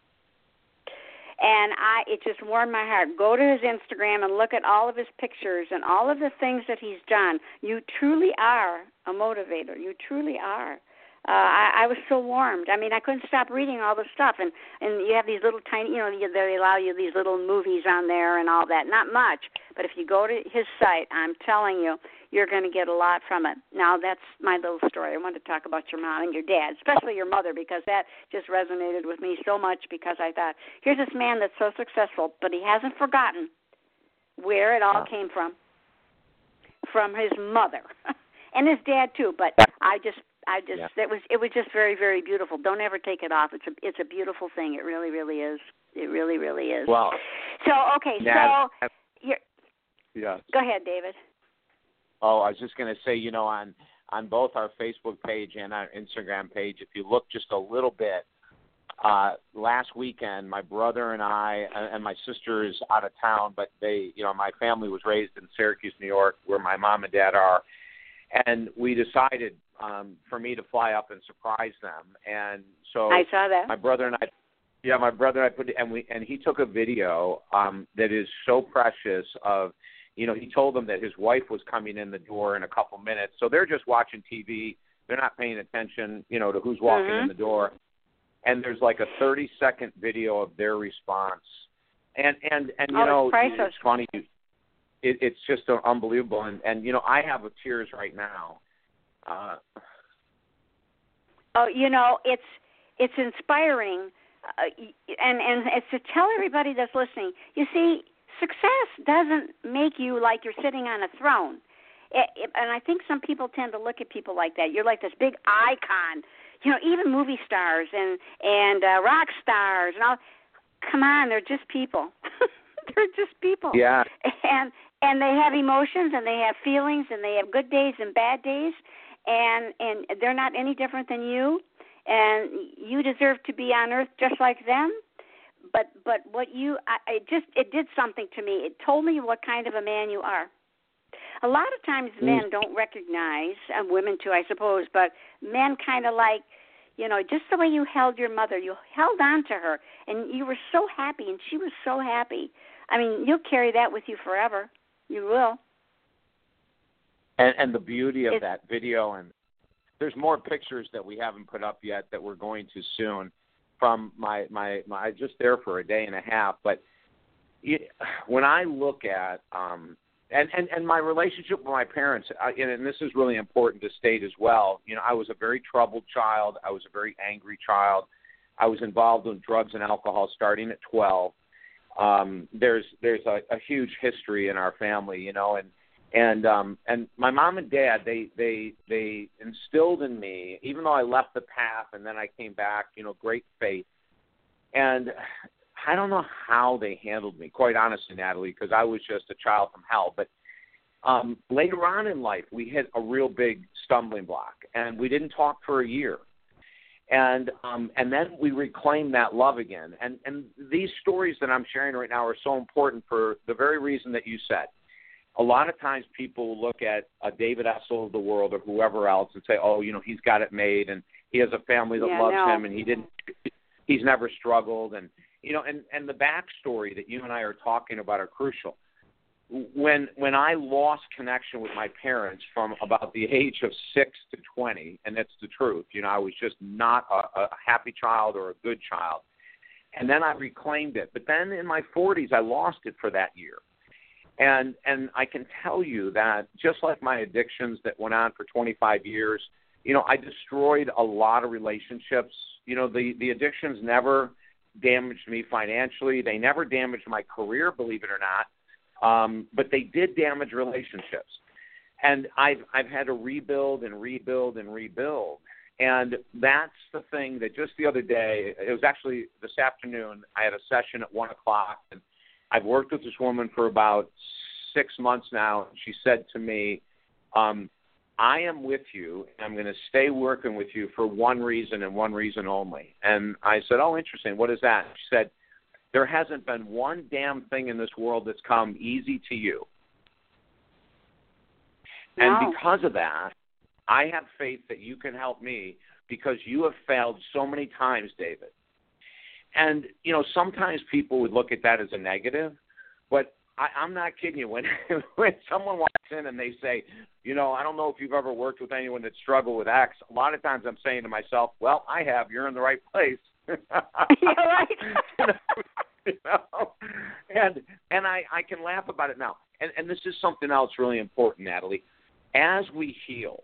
A: And it just warmed my heart. Go to his Instagram and look at all of his pictures and all of the things that he's done. You truly are a motivator. You truly are. I was so warmed. I mean, I couldn't stop reading all the stuff. And you have these little tiny, you know, they allow you these little movies on there and all that. Not much. But if you go to his site, I'm telling you, you're going to get a lot from it. Now, that's my little story. I wanted to talk about your mom and your dad, especially your mother, because that just resonated with me so much, because I thought, here's this man that's so successful, but he hasn't forgotten where it all came from his mother and his dad too. But it was just very, very beautiful. Don't ever take it off. It's a beautiful thing. It really, really is. It really, really is.
B: Well,
A: so okay,
B: yes.
A: Go ahead, David.
B: Oh, I was just going to say, you know, on both our Facebook page and our Instagram page, if you look just a little bit, last weekend, my brother and I, and my sister is out of town, but my family was raised in Syracuse, New York, where my mom and dad are, and we decided for me to fly up and surprise them. And so
A: I saw that.
B: My brother and I put it, and he took a video that is so precious of, you know, he told them that his wife was coming in the door in a couple minutes. So they're just watching TV. They're not paying attention, you know, to who's walking in the door. And there's like a 30-second video of their response. And you know, it's funny. It's just unbelievable. And, you know, I have tears right now.
A: You know, it's inspiring. And it's to tell everybody that's listening, you see, success doesn't make you like you're sitting on a throne. And I think some people tend to look at people like that. You're like this big icon. You know, even movie stars and rock stars and all. Come on, they're just people. They're just people.
B: Yeah.
A: And they have emotions and they have feelings and they have good days and bad days. And they're not any different than you. And you deserve to be on earth just like them. But what it did something to me. It told me what kind of a man you are. A lot of times men don't recognize, women too, I suppose, but men kind of like, you know, just the way you held your mother. You held on to her, and you were so happy, and she was so happy. I mean, you'll carry that with you forever. You will.
B: And the beauty of that video, and there's more pictures that we haven't put up yet that we're going to soon. From my I was just there for a day and a half, but when I look at and my relationship with my parents, and this is really important to state as well. You know, I was a very troubled child. I was a very angry child. I was involved in drugs and alcohol starting at 12. There's a huge history in our family, you know, And my mom and dad, they instilled in me, even though I left the path and then I came back, great faith. And I don't know how they handled me, quite honestly, Natalie, because I was just a child from hell. But later on in life, we hit a real big stumbling block, and we didn't talk for a year. And then we reclaimed that love again. And these stories that I'm sharing right now are so important for the very reason that you said. A lot of times people look at a David Essel of the world or whoever else and say, oh, he's got it made and he has a family that loves him and he's never struggled. And, and the backstory that you and I are talking about are crucial. When I lost connection with my parents from about the age of 6 to 20, and that's the truth, I was just not a happy child or a good child. And then I reclaimed it. But then in my 40s, I lost it for that year. And I can tell you that just like my addictions that went on for 25 years, I destroyed a lot of relationships. The addictions never damaged me financially. They never damaged my career, believe it or not. But they did damage relationships. And I've had to rebuild and rebuild and rebuild. And that's the thing that just the other day, it was actually this afternoon, I had a session at 1 o'clock, and I've worked with this woman for about 6 months now. She said to me, I am with you, and I'm going to stay working with you for one reason and one reason only. And I said, oh, interesting. What is that? She said, there hasn't been one damn thing in this world that's come easy to you. No. And because of that, I have faith that you can help me because you have failed so many times, David. And, sometimes people would look at that as a negative, but I'm not kidding you. When someone walks in and they say, I don't know if you've ever worked with anyone that struggled with X, a lot of times I'm saying to myself, well, I have. You're in the right place.
A: You're right.
B: And I can laugh about it now. And this is something else really important, Natalie. As we heal,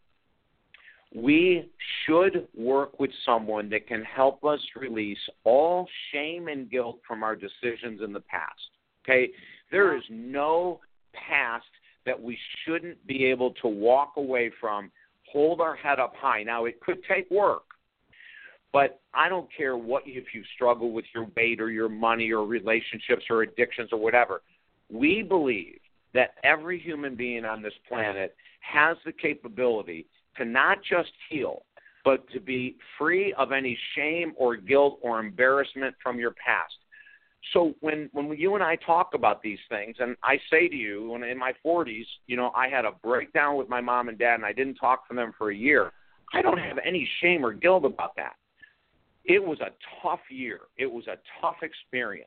B: we should work with someone that can help us release all shame and guilt from our decisions in the past. Okay? There is no past that we shouldn't be able to walk away from, hold our head up high. Now, it could take work, but I don't care if you struggle with your weight or your money or relationships or addictions or whatever. We believe that every human being on this planet has the capability to not just heal, but to be free of any shame or guilt or embarrassment from your past. So when you and I talk about these things, and I say to you, when in my 40s, I had a breakdown with my mom and dad, and I didn't talk to them for a year, I don't have any shame or guilt about that. It was a tough year. It was a tough experience,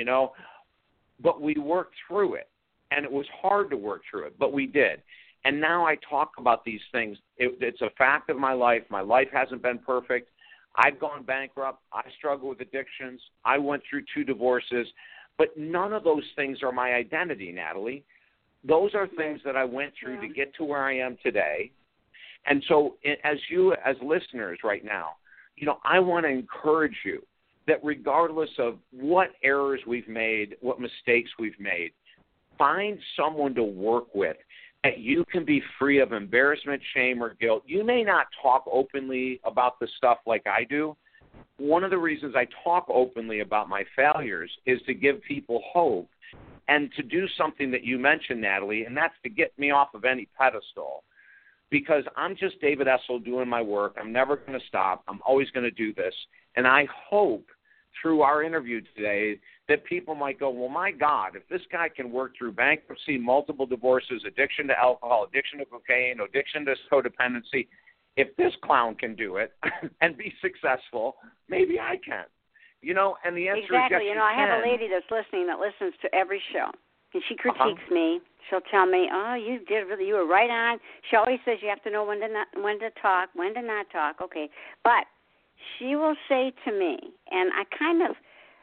B: but we worked through it, and it was hard to work through it, but we did. And now I talk about these things. It's a fact of my life. My life hasn't been perfect. I've gone bankrupt. I struggle with addictions. I went through 2 divorces. But none of those things are my identity, Natalie. Those are things that I went through to get to where I am today. And so as listeners right now, I want to encourage you that regardless of what errors we've made, what mistakes we've made, find someone to work with that you can be free of embarrassment, shame, or guilt. You may not talk openly about the stuff like I do. One of the reasons I talk openly about my failures is to give people hope and to do something that you mentioned, Natalie, and that's to get me off of any pedestal. Because I'm just David Essel doing my work. I'm never going to stop. I'm always going to do this. And I hope through our interview today that people might go, well, my God, if this guy can work through bankruptcy, multiple divorces, addiction to alcohol, addiction to cocaine, addiction to codependency, if this clown can do it and be successful, maybe I can. And the answer
A: exactly.
B: is yes,
A: I have a lady that's listening that listens to every show, and she critiques me. She'll tell me, "Oh, you were right on." She always says you have to know when to talk, when to not talk. Okay, but she will say to me, and I kind of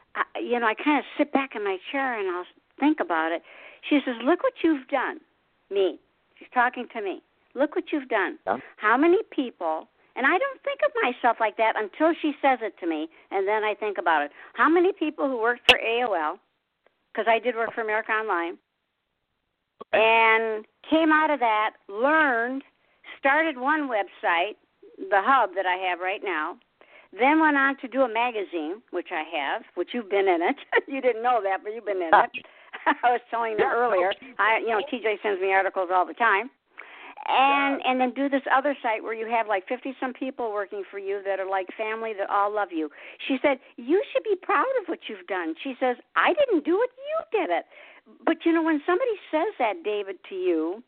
A: sit back in my chair and I'll think about it. She says, "Look what you've done." Me. She's talking to me. Look what you've done. Yeah. How many people, and I don't think of myself like that until she says it to me, and then I think about it. How many people who worked for AOL, because I did work for America Online, And came out of that, learned, started one website, the Hub that I have right now, then went on to do a magazine, which I have, which you've been in it. You didn't know that, but you've been in it. I was telling you earlier. TJ sends me articles all the time. And then do this other site where you have like 50-some people working for you that are like family that all love you. She said, you should be proud of what you've done. She says, I didn't do it, you did it. But, when somebody says that, David, to you,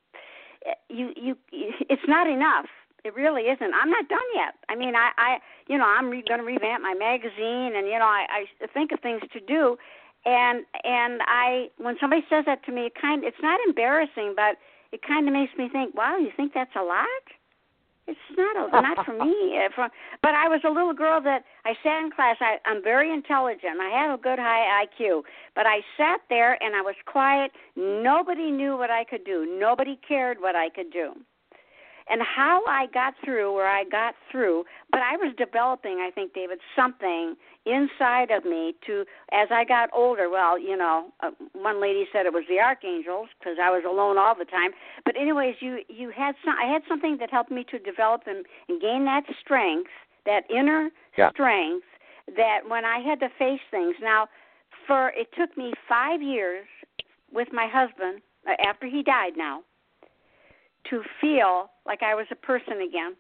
A: it's not enough. It really isn't. I'm not done yet. I mean, I'm going to revamp my magazine, and I think of things to do, and when somebody says that to me, it's not embarrassing, but it kind of makes me think, wow, you think that's a lot? It's not for me. But I was a little girl that I sat in class. I'm very intelligent. I have a good high IQ. But I sat there and I was quiet. Nobody knew what I could do. Nobody cared what I could do. And how I got through where I got through, but I was developing, I think, David, something inside of me to, as I got older, one lady said it was the archangels because I was alone all the time. But anyways, I had something that helped me to develop and gain that strength, that inner strength, that when I had to face things. Now, it took me 5 years with my husband, after he died now, to feel like I was a person again.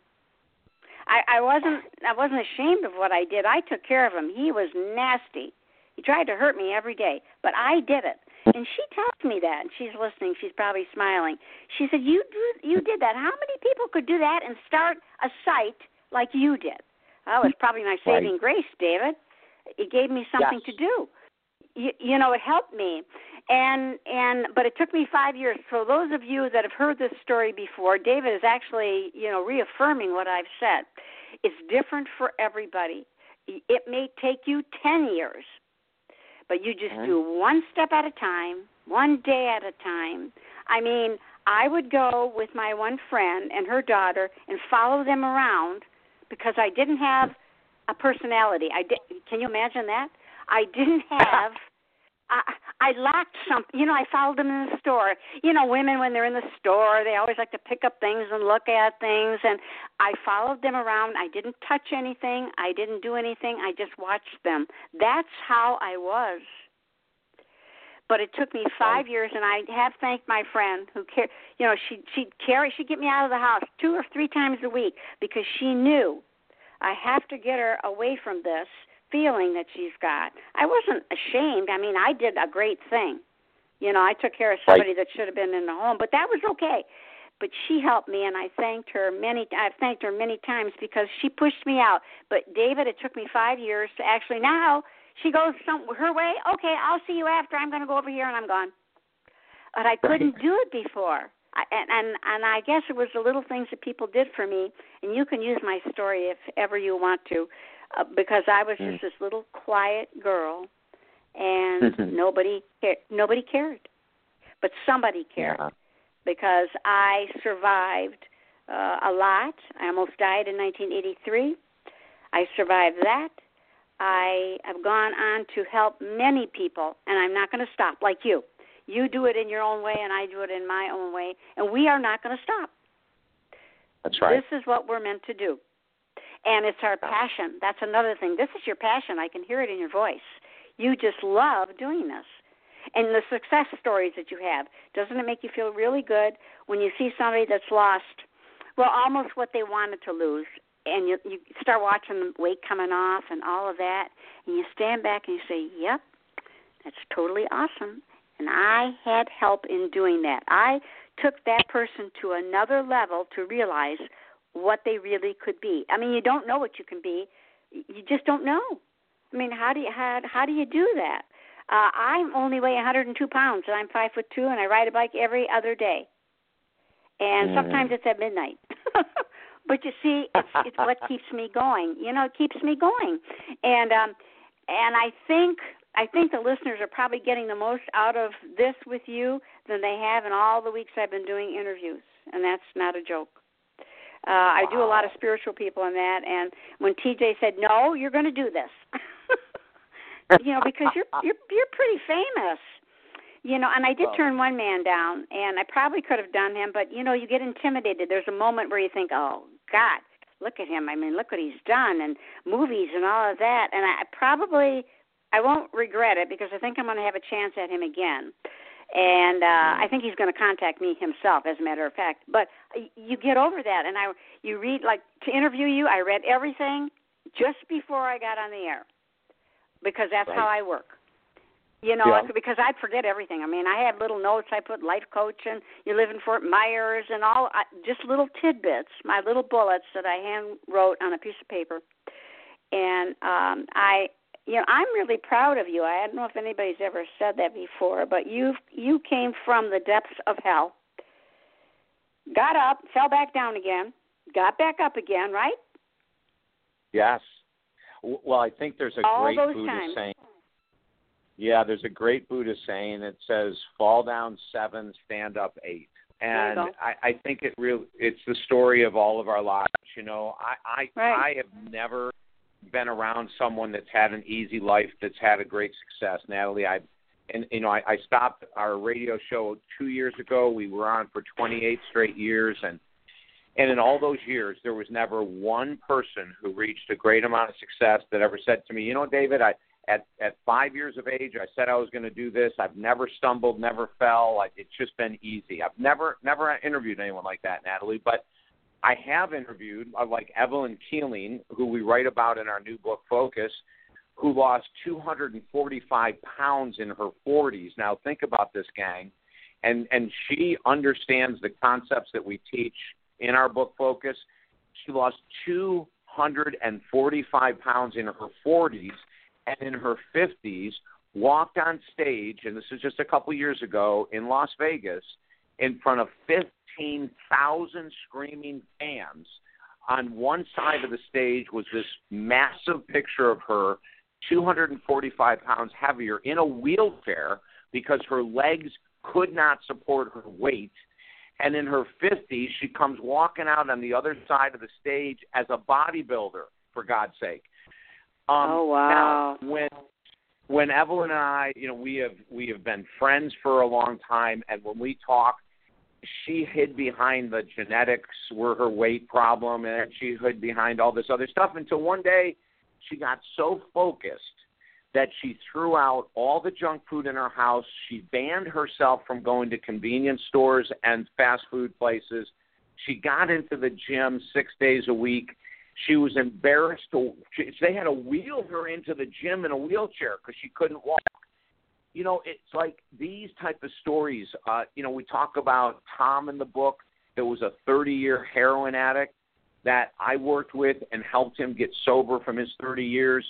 A: I wasn't ashamed of what I did. I took care of him. He was nasty. He tried to hurt me every day, but I did it. And she tells me that, and she's listening. She's probably smiling. She said, "You did that. How many people could do that and start a site like you did?" That was probably my saving grace, David. It gave me something to do. It helped me. But it took me 5 years. So those of you that have heard this story before, David is actually, reaffirming what I've said. It's different for everybody. It may take you 10 years, but you just do one step at a time, one day at a time. I mean, I would go with my one friend and her daughter and follow them around because I didn't have a personality. Can you imagine that? I didn't have... I lacked something. I followed them in the store. Women, when they're in the store, they always like to pick up things and look at things. And I followed them around. I didn't touch anything. I didn't do anything. I just watched them. That's how I was. But it took me 5 years, and I have thanked my friend who cared. She'd get me out of the house 2 or 3 times a week because she knew I have to get her away from this feeling that she's got. I wasn't ashamed. I mean, I did a great thing. I took care of somebody that should have been in the home, but that was okay. But she helped me, and I've thanked her many times because she pushed me out. But David, it took me 5 years to actually, now she goes her way. Okay, I'll see you after. I'm going to go over here, and I'm gone. But I couldn't do it before. And I guess it was the little things that people did for me, and you can use my story if ever you want to. Because I was just this little quiet girl, and nobody cared, but somebody cared because I survived a lot. I almost died in 1983. I survived that. I have gone on to help many people, and I'm not going to stop like you. You do it in your own way, and I do it in my own way, and we are not going to stop.
B: That's right.
A: This is what we're meant to do. And it's our passion. That's another thing. This is your passion. I can hear it in your voice. You just love doing this. And the success stories that you have, doesn't it make you feel really good when you see somebody that's lost, almost what they wanted to lose, and you start watching the weight coming off and all of that, and you stand back and you say, yep, that's totally awesome. And I had help in doing that. I took that person to another level to realize what they really could be. I mean, you don't know what you can be. You just don't know. I mean, how do you do that? I only weigh 102 pounds, and I'm 5'2", and I ride a bike every other day. And sometimes it's at midnight. But you see, it's what keeps me going. It keeps me going. And I think the listeners are probably getting the most out of this with you than they have in all the weeks I've been doing interviews, and that's not a joke. I do a lot of spiritual people in that, and when TJ said, "No, you're going to do this," because you're pretty famous. And I did turn one man down, and I probably could have done him, but, you get intimidated. There's a moment where you think, oh, God, look at him. I mean, look what he's done, and movies and all of that. And I won't regret it because I think I'm going to have a chance at him again. And I think he's going to contact me himself, as a matter of fact. But you get over that, and you read, like, to interview you, I read everything just before I got on the air because that's how I work. Because I'd forget everything. I mean, I had little notes. I put life coach and you live in Fort Myers and all, just little tidbits, my little bullets that I hand wrote on a piece of paper. And I'm really proud of you. I don't know if anybody's ever said that before, but you came from the depths of hell, got up, fell back down again, got back up again, right?
B: Yes. Well, I think there's a great Buddhist saying. Yeah, there's a great Buddhist saying that says, fall down 7, stand up 8. And I think it's the story of all of our lives. I have never been around someone that's had an easy life, that's had a great success. Natalie, I stopped our radio show 2 years ago. We were on for 28 straight years. And in all those years, there was never one person who reached a great amount of success that ever said to me, David, At 5 years of age, I said I was going to do this. I've never stumbled, never fell. It's just been easy. I've never interviewed anyone like that, Natalie. But I have interviewed, like Evelyn Keeling, who we write about in our new book, Focus, who lost 245 pounds in her 40s. Now, think about this, gang. And she understands the concepts that we teach in our book, Focus. She lost 245 pounds in her 40s. And in her 50s, walked on stage, and this is just a couple years ago, in Las Vegas, in front of 15,000 screaming fans. On one side of the stage was this massive picture of her, 245 pounds heavier, in a wheelchair because her legs could not support her weight. And in her 50s, she comes walking out on the other side of the stage as a bodybuilder, for God's sake.
A: Oh, wow.
B: Now, when Evelyn and I, we have been friends for a long time, and when we talk, she hid behind the genetics were her weight problem, and she hid behind all this other stuff until one day she got so focused that she threw out all the junk food in her house. She banned herself from going to convenience stores and fast food places. She got into the gym 6 days a week. She was embarrassed. They had to wheel her into the gym in a wheelchair because she couldn't walk. It's like these type of stories. We talk about Tom in the book that was a 30-year heroin addict that I worked with and helped him get sober from his 30 years.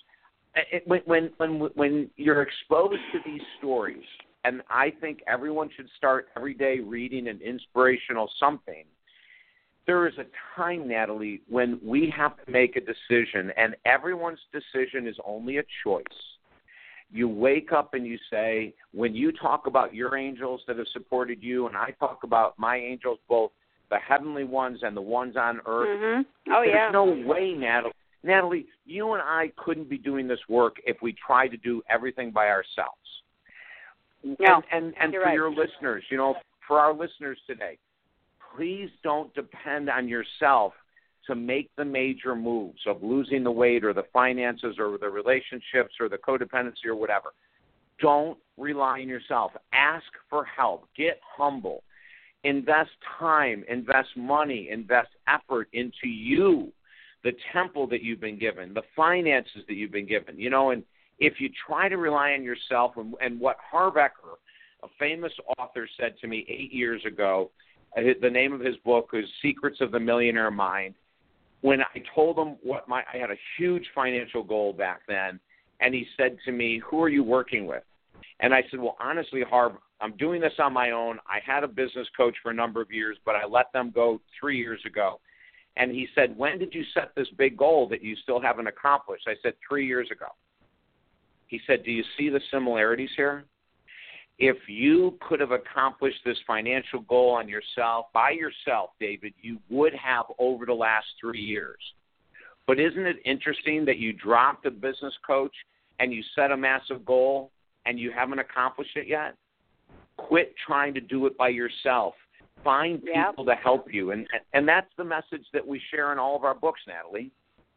B: When you're exposed to these stories, and I think everyone should start every day reading an inspirational something, there is a time, Natalie, when we have to make a decision, and everyone's decision is only a choice. You wake up and you say, when you talk about your angels that have supported you, and I talk about my angels, both the heavenly ones and the ones on earth, there's no way, Natalie, you and I couldn't be doing this work if we tried to do everything by ourselves.
A: No,
B: and for your listeners, for our listeners today, please don't depend on yourself to make the major moves of losing the weight or the finances or the relationships or the codependency or whatever. Don't rely on yourself. Ask for help. Get humble. Invest time, invest money, invest effort into you, the temple that you've been given, the finances that you've been given. And if you try to rely on yourself, and what Harv Eker, a famous author, said to me 8 years ago, the name of his book is Secrets of the Millionaire Mind. When I told him I had a huge financial goal back then, and he said to me, "Who are you working with?" And I said, "Well, honestly, Harv, I'm doing this on my own. I had a business coach for a number of years, but I let them go 3 years ago." And he said, "When did you set this big goal that you still haven't accomplished?" I said, 3 years ago. He said, "Do you see the similarities here? If you could have accomplished this financial goal by yourself, David, you would have over the last 3 years. But isn't it interesting that you dropped a business coach and you set a massive goal and you haven't accomplished it yet?" Quit trying to do it by yourself. Find people to help you. And that's the message that we share in all of our books, Natalie.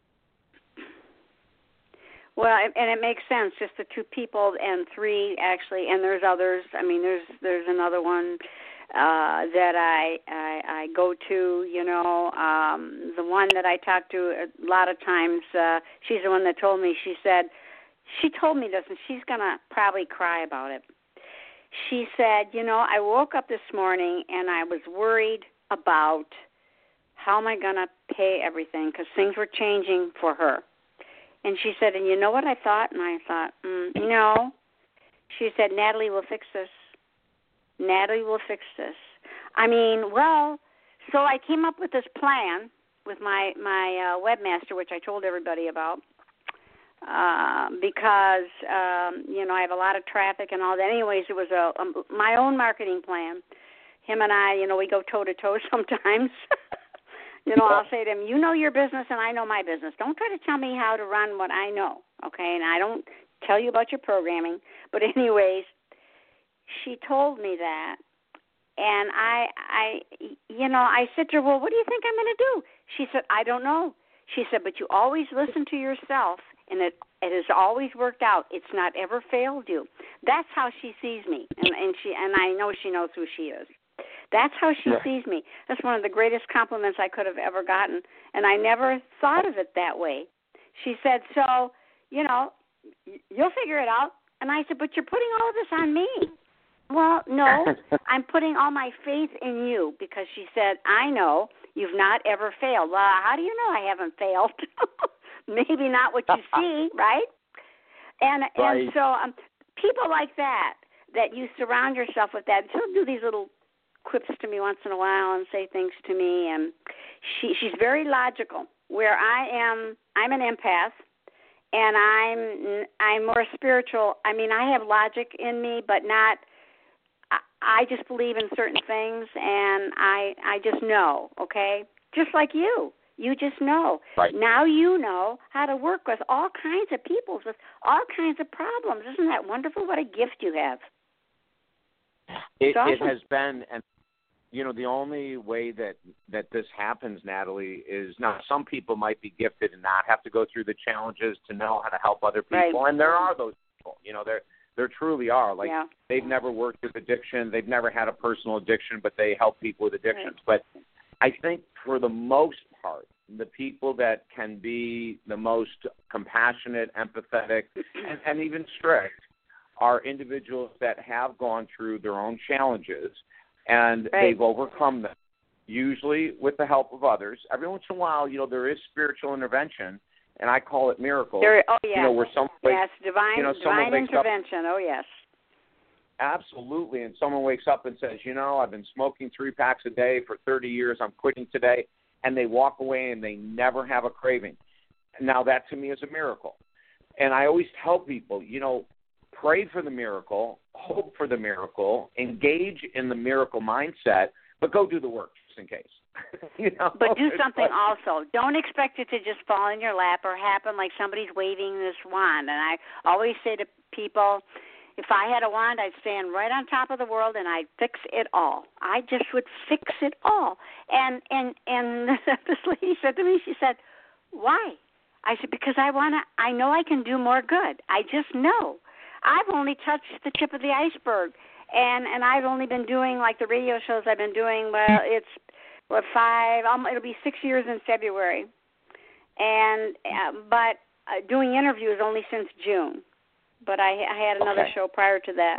A: Well, and it makes sense, just the two people and three, actually, and there's others. I mean, there's another one that I go to, you know, the one that I talk to a lot of times, she's the one that told me, she told me this, and she's going to probably cry about it. She said, you know, I woke up this morning and I was worried about how am I going to pay everything, because things were changing for her. And she said, and you know what I thought? And I thought, no. She said, Natalie will fix this. Natalie will fix this. I mean, well, so I came up with this plan with my webmaster, which I told everybody about, because, you know, I have a lot of traffic and all that. Anyways, it was my own marketing plan. Him and I, you know, we go toe-to-toe sometimes. You know, I'll say to him, you know your business and I know my business. Don't try to tell me how to run what I know, okay? And I don't tell you about your programming. But anyways, she told me that. And I you know, I said to her, well, what do you think I'm going to do? She said, I don't know. She said, but you always listen to yourself, and it has always worked out. It's not ever failed you. That's how she sees me, and I know she knows who she is. That's how she sees me. That's one of the greatest compliments I could have ever gotten, and I never thought of it that way. She said, so, you know, you'll figure it out. And I said, but you're putting all of this on me. Well, no, I'm putting all my faith in you, because she said, I know you've not ever failed. Well, how do you know I haven't failed? Maybe not what you see, right? And so people like that you surround yourself with that, she'll do these little quips to me once in a while and say things to me, and she's very logical. Where I am, I'm an empath, and I'm more spiritual. I mean, I have logic in me, but not. I just believe in certain things, and I just know. Okay, just like you. You just know.
B: Right.
A: Now you know how to work with all kinds of people, with all kinds of problems. Isn't that wonderful? What a gift you have.
B: It
A: awesome.
B: has been, and you know, the only way that this happens, Natalie, is now some people might be gifted and not have to go through the challenges to know how to help other people, and there are those people. You know, there truly are. Like they've never worked with addiction, they've never had a personal addiction, but they help people with addictions. Right. But I think for the most part, the people that can be the most compassionate, empathetic, and even strict are individuals that have gone through their own challenges, and they've overcome them, usually with the help of others. Every once in a while, you know, there is spiritual intervention, and I call it miracles. You know, where
A: divine intervention. Oh, yes.
B: Absolutely, and someone wakes up and says, you know, I've been smoking 3 packs a day for 30 years, I'm quitting today, and they walk away and they never have a craving. Now, that to me is a miracle. And I always tell people, you know, pray for the miracle, hope for the miracle, engage in the miracle mindset, but go do the work just in case. You know?
A: But do something also. Don't expect it to just fall in your lap or happen like somebody's waving this wand. And I always say to people, if I had a wand, I'd stand right on top of the world and I'd fix it all. I just would fix it all. And this lady said to me, she said, why? I said, because I know I can do more good. I just know. I've only touched the tip of the iceberg. And I've only been doing, like the radio shows I've been doing, well, it's it'll be 6 years in February. And but doing interviews only since June. But I had another show prior to that.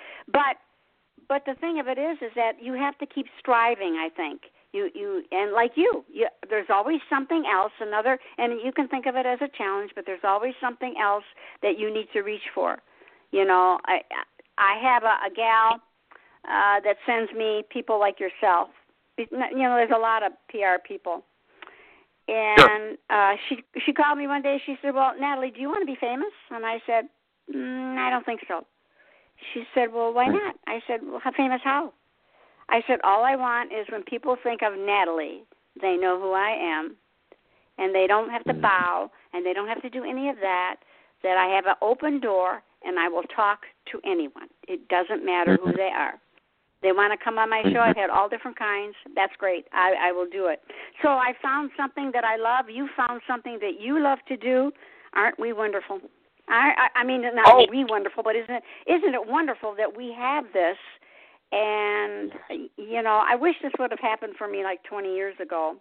A: But the thing of it is that you have to keep striving, I think. You and like you, there's always something else, and you can think of it as a challenge, but there's always something else that you need to reach for. You know, I have a gal that sends me people like yourself. You know, there's a lot of PR people. And she called me one day. She said, well, Natalie, do you want to be famous? And I said, I don't think so. She said, well, why not? I said, well, how famous how? I said, all I want is when people think of Natalie, they know who I am, and they don't have to bow, and they don't have to do any of that, that I have an open door, and I will talk to anyone. It doesn't matter who they are. They want to come on my show. I've had all different kinds. That's great. I will do it. So I found something that I love. You found something that you love to do. Aren't we wonderful? I mean, not we wonderful, but isn't it wonderful that we have this? And, you know, I wish this would have happened for me like 20 years ago.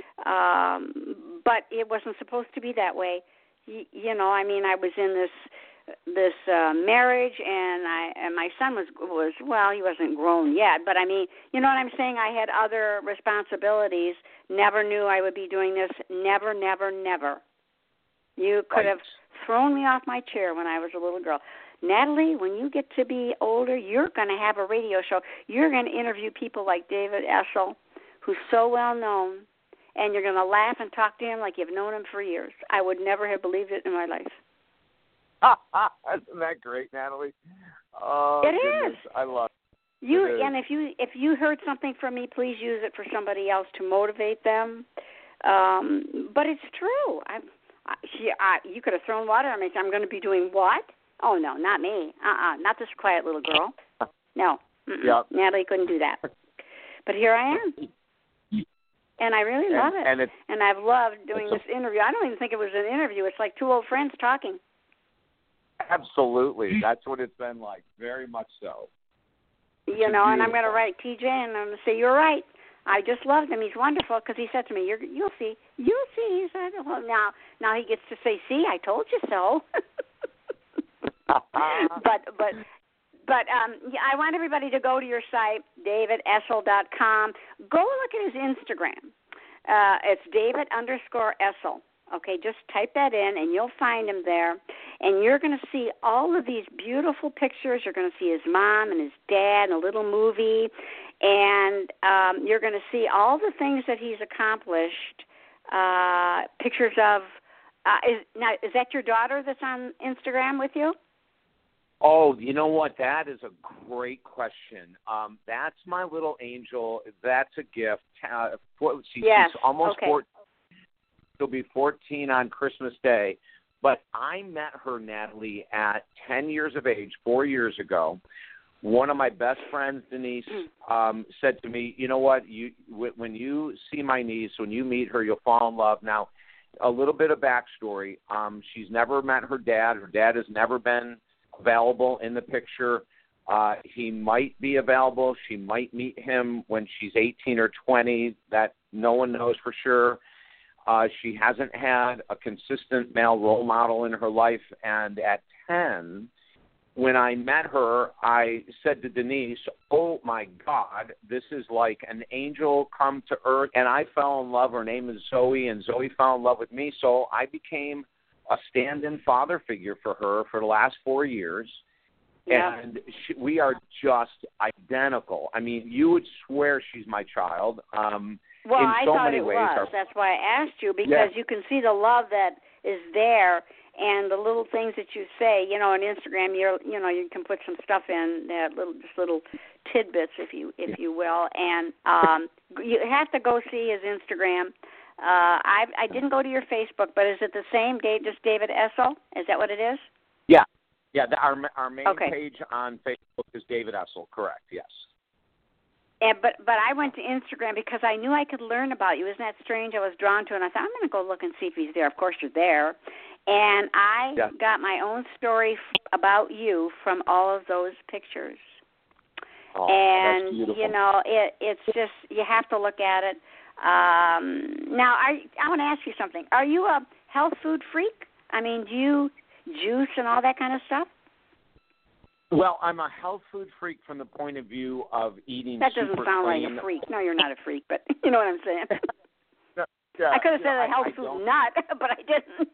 A: But it wasn't supposed to be that way. You know, I mean, I was in this marriage, and my son was well, he wasn't grown yet, but I mean, you know what I'm saying? I had other responsibilities. Never knew I would be doing this. Never. You could have thrown me off my chair when I was a little girl. Natalie, when you get to be older, you're going to have a radio show. You're going to interview people like David Essel, who's so well known, and you're going to laugh and talk to him like you've known him for years. I would never have believed it in my life.
B: Isn't that great, Natalie? Oh,
A: it
B: goodness.
A: is.
B: I love it.
A: And if you heard something from me, please use it for somebody else to motivate them. But it's true. You could have thrown water at me. I'm going to be doing what? Oh no, not me. Not this quiet little girl. No. Yep. Natalie couldn't do that. But here I am. And I really love it. And I've loved doing this interview. I don't even think it was an interview. It's like two old friends talking.
B: Absolutely. That's what it's been like. Very much so.
A: You know, and I'm going to write TJ, and I'm going to say, you're right. I just loved him. He's wonderful because he said to me, you'll see. You'll see. He said, well, now he gets to say, see, I told you so. But I want everybody to go to your site, davidessel.com. Go look at his Instagram. It's David_Essel. Okay, just type that in, and you'll find him there. And you're going to see all of these beautiful pictures. You're going to see his mom and his dad in a little movie. And you're going to see all the things that he's accomplished. Pictures of is that your daughter that's on Instagram with you?
B: Oh, you know what? That is a great question. That's my little angel. That's a gift. She's almost 14. She'll be 14 on Christmas Day. But I met her, Natalie, at 10 years of age, 4 years ago. One of my best friends, Denise, said to me, you know what, when you see my niece, when you meet her, you'll fall in love. Now, a little bit of backstory. She's never met her dad. Her dad has never been available in the picture. He might be available. She might meet him when she's 18 or 20. That no one knows for sure. She hasn't had a consistent male role model in her life. And at 10, when I met her, I said to Denise, oh, my God, this is like an angel come to earth. And I fell in love. Her name is Zoe, and Zoe fell in love with me. So I became a stand-in father figure for her for the last 4 years. Yeah. And we are just identical. I mean, you would swear she's my child.
A: Well,
B: in
A: I
B: so
A: thought
B: many
A: it
B: ways.
A: was. That's why I asked you, because you can see the love that is there, and the little things that you say. You know, on Instagram, you can put some stuff in, little tidbits, if you will, and you have to go see his Instagram. I didn't go to your Facebook, but is it the same? Just David Essel? Is that what it is?
B: Yeah. Yeah, our main page on Facebook is David Essel, correct, yes.
A: But I went to Instagram because I knew I could learn about you. Isn't that strange? I was drawn to it, and I thought, I'm going to go look and see if he's there. Of course, you're there. And I got my own story about you from all of those pictures.
B: Oh,
A: and,
B: that's beautiful.
A: You know, it's just, you have to look at it. Now, I want to ask you something. Are you a health food freak? I mean, do you juice and all that kind of stuff?
B: Well, I'm a health food freak from the point of view of eating
A: That doesn't
B: super
A: sound
B: clean.
A: like a freak. No, you're not a freak, but you know what I'm saying.
B: Yeah,
A: I could have said a health food nut, but I didn't.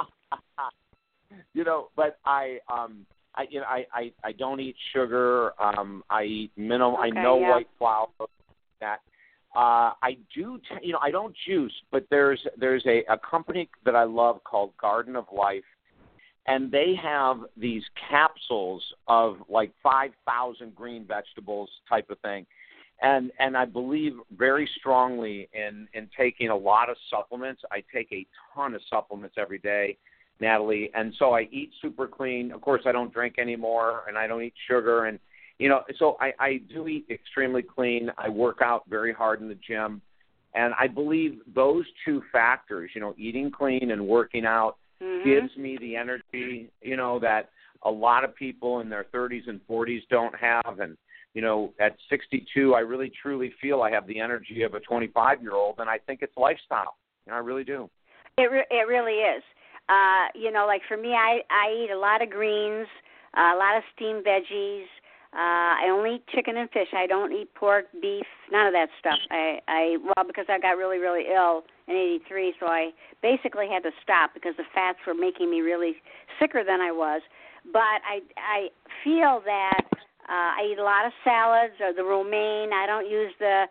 B: You know, but I don't eat sugar. I eat minimal. I know white flour. That I do. I don't juice, but there's a company that I love called Garden of Life. And they have these capsules of like 5,000 green vegetables type of thing. And I believe very strongly in taking a lot of supplements. I take a ton of supplements every day, Natalie. And so I eat super clean. Of course, I don't drink anymore, and I don't eat sugar. And So I do eat extremely clean. I work out very hard in the gym. And I believe those two factors, eating clean and working out, gives me the energy, that a lot of people in their 30s and 40s don't have. And, at 62, I really, truly feel I have the energy of a 25-year-old, and I think it's lifestyle. I really do.
A: It really is. Like for me, I eat a lot of greens, a lot of steamed veggies. I only eat chicken and fish. I don't eat pork, beef, none of that stuff. Because I got really, really ill in '83, so I basically had to stop because the fats were making me really sicker than I was. But I feel that I eat a lot of salads or the romaine. I don't use the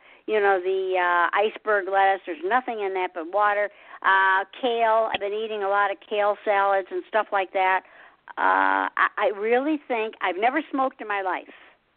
A: iceberg lettuce. There's nothing in that but water. Kale. I've been eating a lot of kale salads and stuff like that. I really think I've never smoked in my life.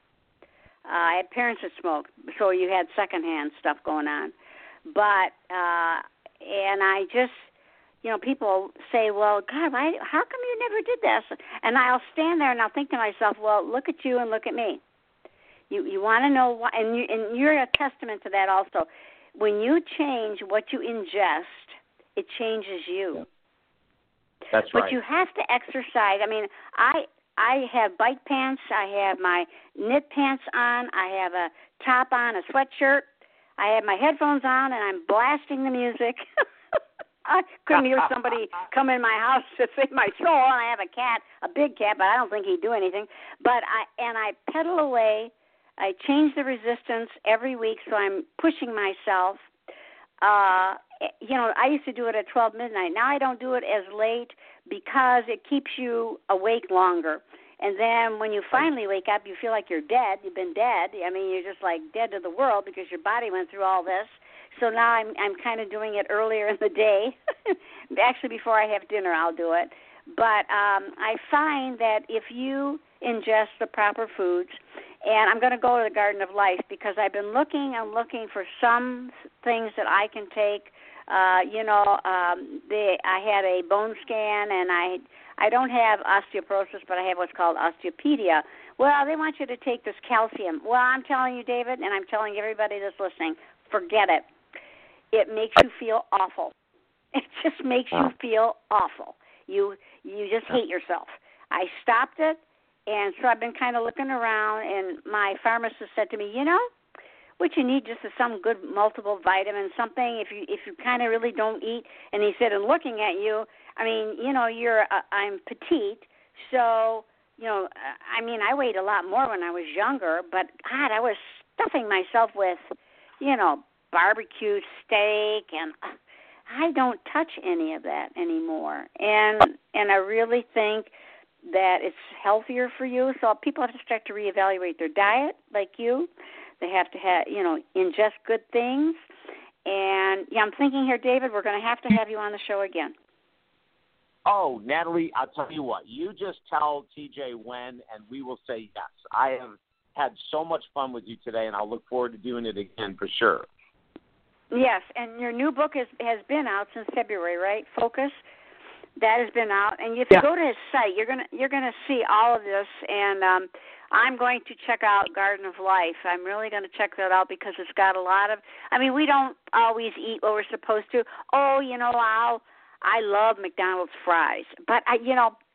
A: I had parents that smoked, so you had secondhand stuff going on. But and I just, people say, well, God, how come you never did this? And I'll stand there and I'll think to myself, well, look at you and look at me. You want to know why, and you're a testament to that also. When you change what you ingest, it changes you.
B: Yeah. That's right.
A: But you have to exercise. I mean, I have bike pants. I have my knit pants on. I have a top on, a sweatshirt. I have my headphones on, and I'm blasting the music. I couldn't hear somebody come in my house to save my soul. And I have a cat, a big cat, but I don't think he'd do anything. But I pedal away. I change the resistance every week, so I'm pushing myself. I used to do it at 12 midnight. Now I don't do it as late because it keeps you awake longer. And then when you finally wake up, you feel like you're dead. You've been dead. I mean, you're just like dead to the world because your body went through all this. So now I'm kind of doing it earlier in the day. Actually, before I have dinner, I'll do it. But I find that if you ingest the proper foods, and I'm going to go to the Garden of Life because I've been looking for some things that I can take. I had a bone scan, and I don't have osteoporosis, but I have what's called osteopenia. Well, they want you to take this calcium. Well, I'm telling you, David, and I'm telling everybody that's listening, forget it. It makes you feel awful. It just makes you feel awful. You just hate yourself. I stopped it, and so I've been kind of looking around, and my pharmacist said to me, what you need just is some good multiple vitamin, something if you kind of really don't eat. And he said, and looking at you, I mean, I'm petite, so, I weighed a lot more when I was younger, but, God, I was stuffing myself with, barbecue steak, and I don't touch any of that anymore. And I really think that it's healthier for you, so people have to start to reevaluate their diet like you. They have to ingest good things. And, I'm thinking here, David, we're going to have you on the show again.
B: Oh, Natalie, I'll tell you what. You just tell TJ when, and we will say yes. I have had so much fun with you today, and I'll look forward to doing it again for sure.
A: Yes, and your new book has been out since February, right? Focus. That has been out, and if you go to his site, you're gonna see all of this. And I'm going to check out Garden of Life. I'm really going to check that out because it's got a lot of. I mean, we don't always eat what we're supposed to. Oh, I love McDonald's fries, but I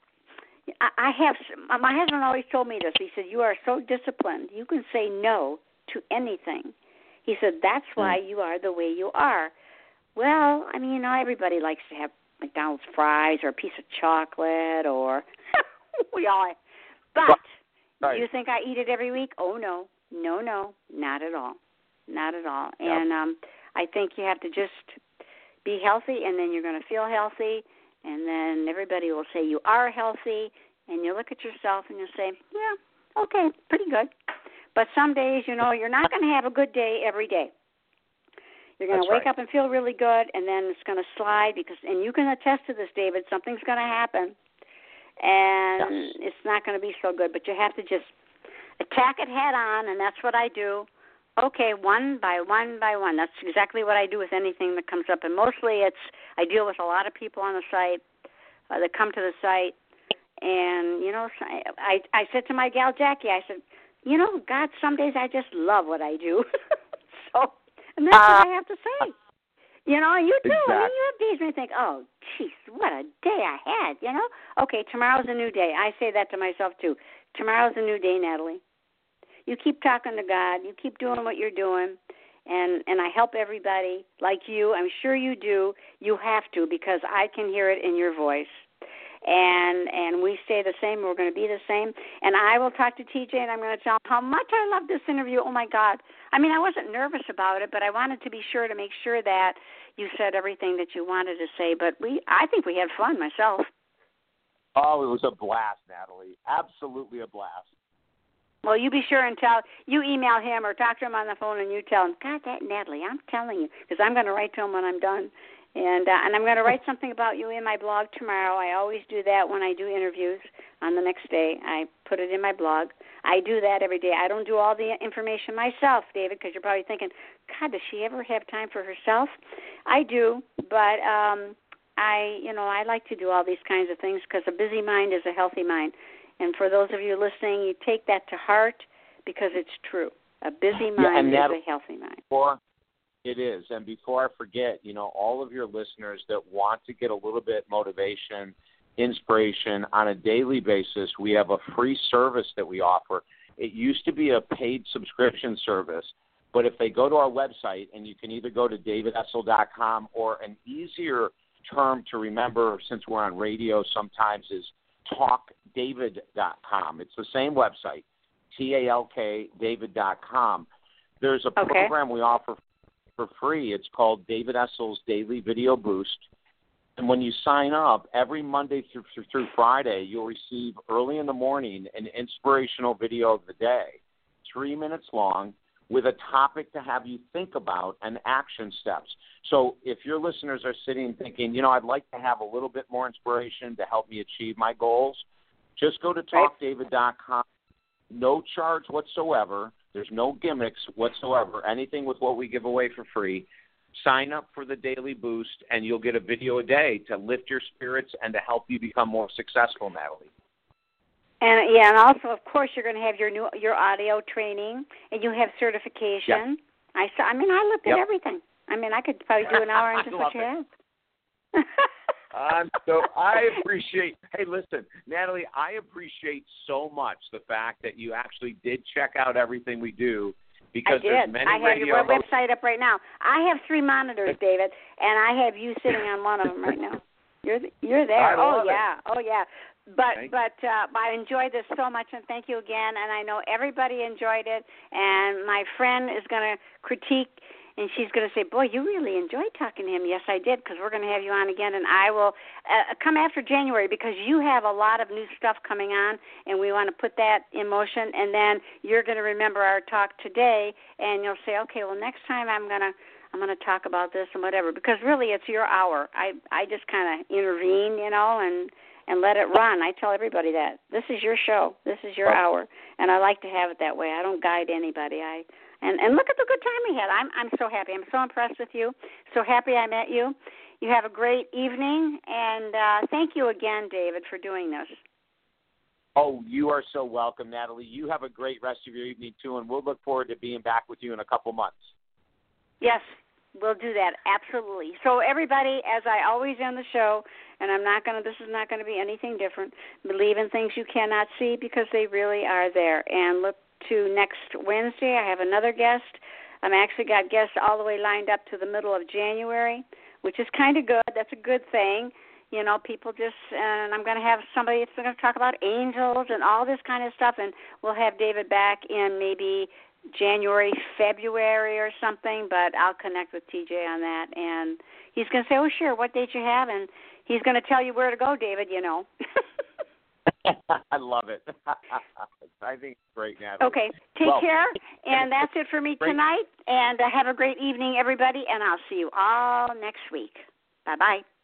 A: have. My husband always told me this. He said, "You are so disciplined. You can say no to anything." He said, "That's why you are the way you are." Well, I mean, everybody likes to have McDonald's fries or a piece of chocolate or we all. But do you think I eat it every week? Oh no, not at all, not at all. Yep. And I think you have to just be healthy, and then you're going to feel healthy, and then everybody will say you are healthy, and you look at yourself and you say, yeah, okay, pretty good. But some days, you're not going to have a good day every day. You're going to wake up and feel really good, and then it's going to slide and you can attest to this, David, something's going to happen, and it's not going to be so good. But you have to just attack it head on, and that's what I do. Okay, one by one by one. That's exactly what I do with anything that comes up, and mostly I deal with a lot of people on the site that come to the site, and I said to my gal Jackie, I said, God, some days I just love what I do. So, and that's what I have to say. And you too.
B: Exactly.
A: I mean, you have days when you think, oh, jeez, what a day I had, Okay, tomorrow's a new day. I say that to myself, too. Tomorrow's a new day, Natalie. You keep talking to God. You keep doing what you're doing. And I help everybody like you. I'm sure you do. You have to, because I can hear it in your voice. And we stay the same. We're going to be the same. And I will talk to TJ, and I'm going to tell him how much I love this interview. Oh, my God. I mean, I wasn't nervous about it, but I wanted to be sure to make sure that you said everything that you wanted to say. But I think we had fun, myself.
B: Oh, it was a blast, Natalie. Absolutely a blast.
A: Well, you be sure and you email him or talk to him on the phone, and you tell him, God, that Natalie, I'm telling you, because I'm going to write to him when I'm done. And I'm going to write something about you in my blog tomorrow. I always do that when I do interviews on the next day. I put it in my blog. I do that every day. I don't do all the information myself, David, because you're probably thinking, God, does she ever have time for herself? I do, but I like to do all these kinds of things because a busy mind is a healthy mind. And for those of you listening, you take that to heart because it's true. A busy mind is a healthy mind.
B: It is. And before I forget, all of your listeners that want to get a little bit motivation, inspiration on a daily basis, we have a free service that we offer. It used to be a paid subscription service, but if they go to our website, and you can either go to davidessel.com, or an easier term to remember since we're on radio sometimes is talkdavid.com. It's the same website, TALK, There's a program we offer for free. It's called David Essel's Daily Video Boost. And when you sign up, every Monday through Friday, you'll receive early in the morning an inspirational video of the day, 3 minutes long, with a topic to have you think about and action steps. So if your listeners are sitting thinking, I'd like to have a little bit more inspiration to help me achieve my goals, just go to talkdavid.com. No charge whatsoever. There's no gimmicks whatsoever. Anything with what we give away for free. Sign up for the Daily Boost, and you'll get a video a day to lift your spirits and to help you become more successful, Natalie.
A: And also, of course, you're going to have your audio training, and you have certification. Yep. I looked at everything. I could probably do an hour on just what you have.
B: I appreciate, hey, listen, Natalie, I appreciate so much the fact that you actually did check out everything we do, because there's many
A: I have your website up right now. I have 3 monitors, David, and I have you sitting on one of them right now. You're there. Oh yeah. But I enjoyed this so much, and thank you again. And I know everybody enjoyed it. And my friend is going to critique, and she's going to say, boy, you really enjoyed talking to him. Yes, I did, because we're going to have you on again. And I will come after January, because you have a lot of new stuff coming on, and we want to put that in motion. And then you're going to remember our talk today, and you'll say, okay, well, next time I'm going to talk about this and whatever, because really it's your hour. I just kind of intervene, and let it run. I tell everybody that. This is your show. This is your hour. And I like to have it that way. I don't guide anybody. And look at the good time we had. I'm so happy. I'm so impressed with you. So happy I met you. You have a great evening. And thank you again, David, for doing this.
B: Oh, you are so welcome, Natalie. You have a great rest of your evening, too, and we'll look forward to being back with you in a couple months.
A: Yes, we'll do that, absolutely. So everybody, as I always end the show, and this is not going to be anything different, believe in things you cannot see, because they really are there. And look to next Wednesday. I have another guest. I'm actually got guests all the way lined up to the middle of January, which is kind of good. That's a good thing. People and I'm going to have somebody that's going to talk about angels and all this kind of stuff, and we'll have David back in maybe January, February or something, but I'll connect with TJ on that. And he's going to say, oh, sure, what date you have? And he's going to tell you where to go, David,
B: I love it. I think it's great, Natalie.
A: Okay, take care, and that's it for me tonight. And have a great evening, everybody, and I'll see you all next week. Bye-bye.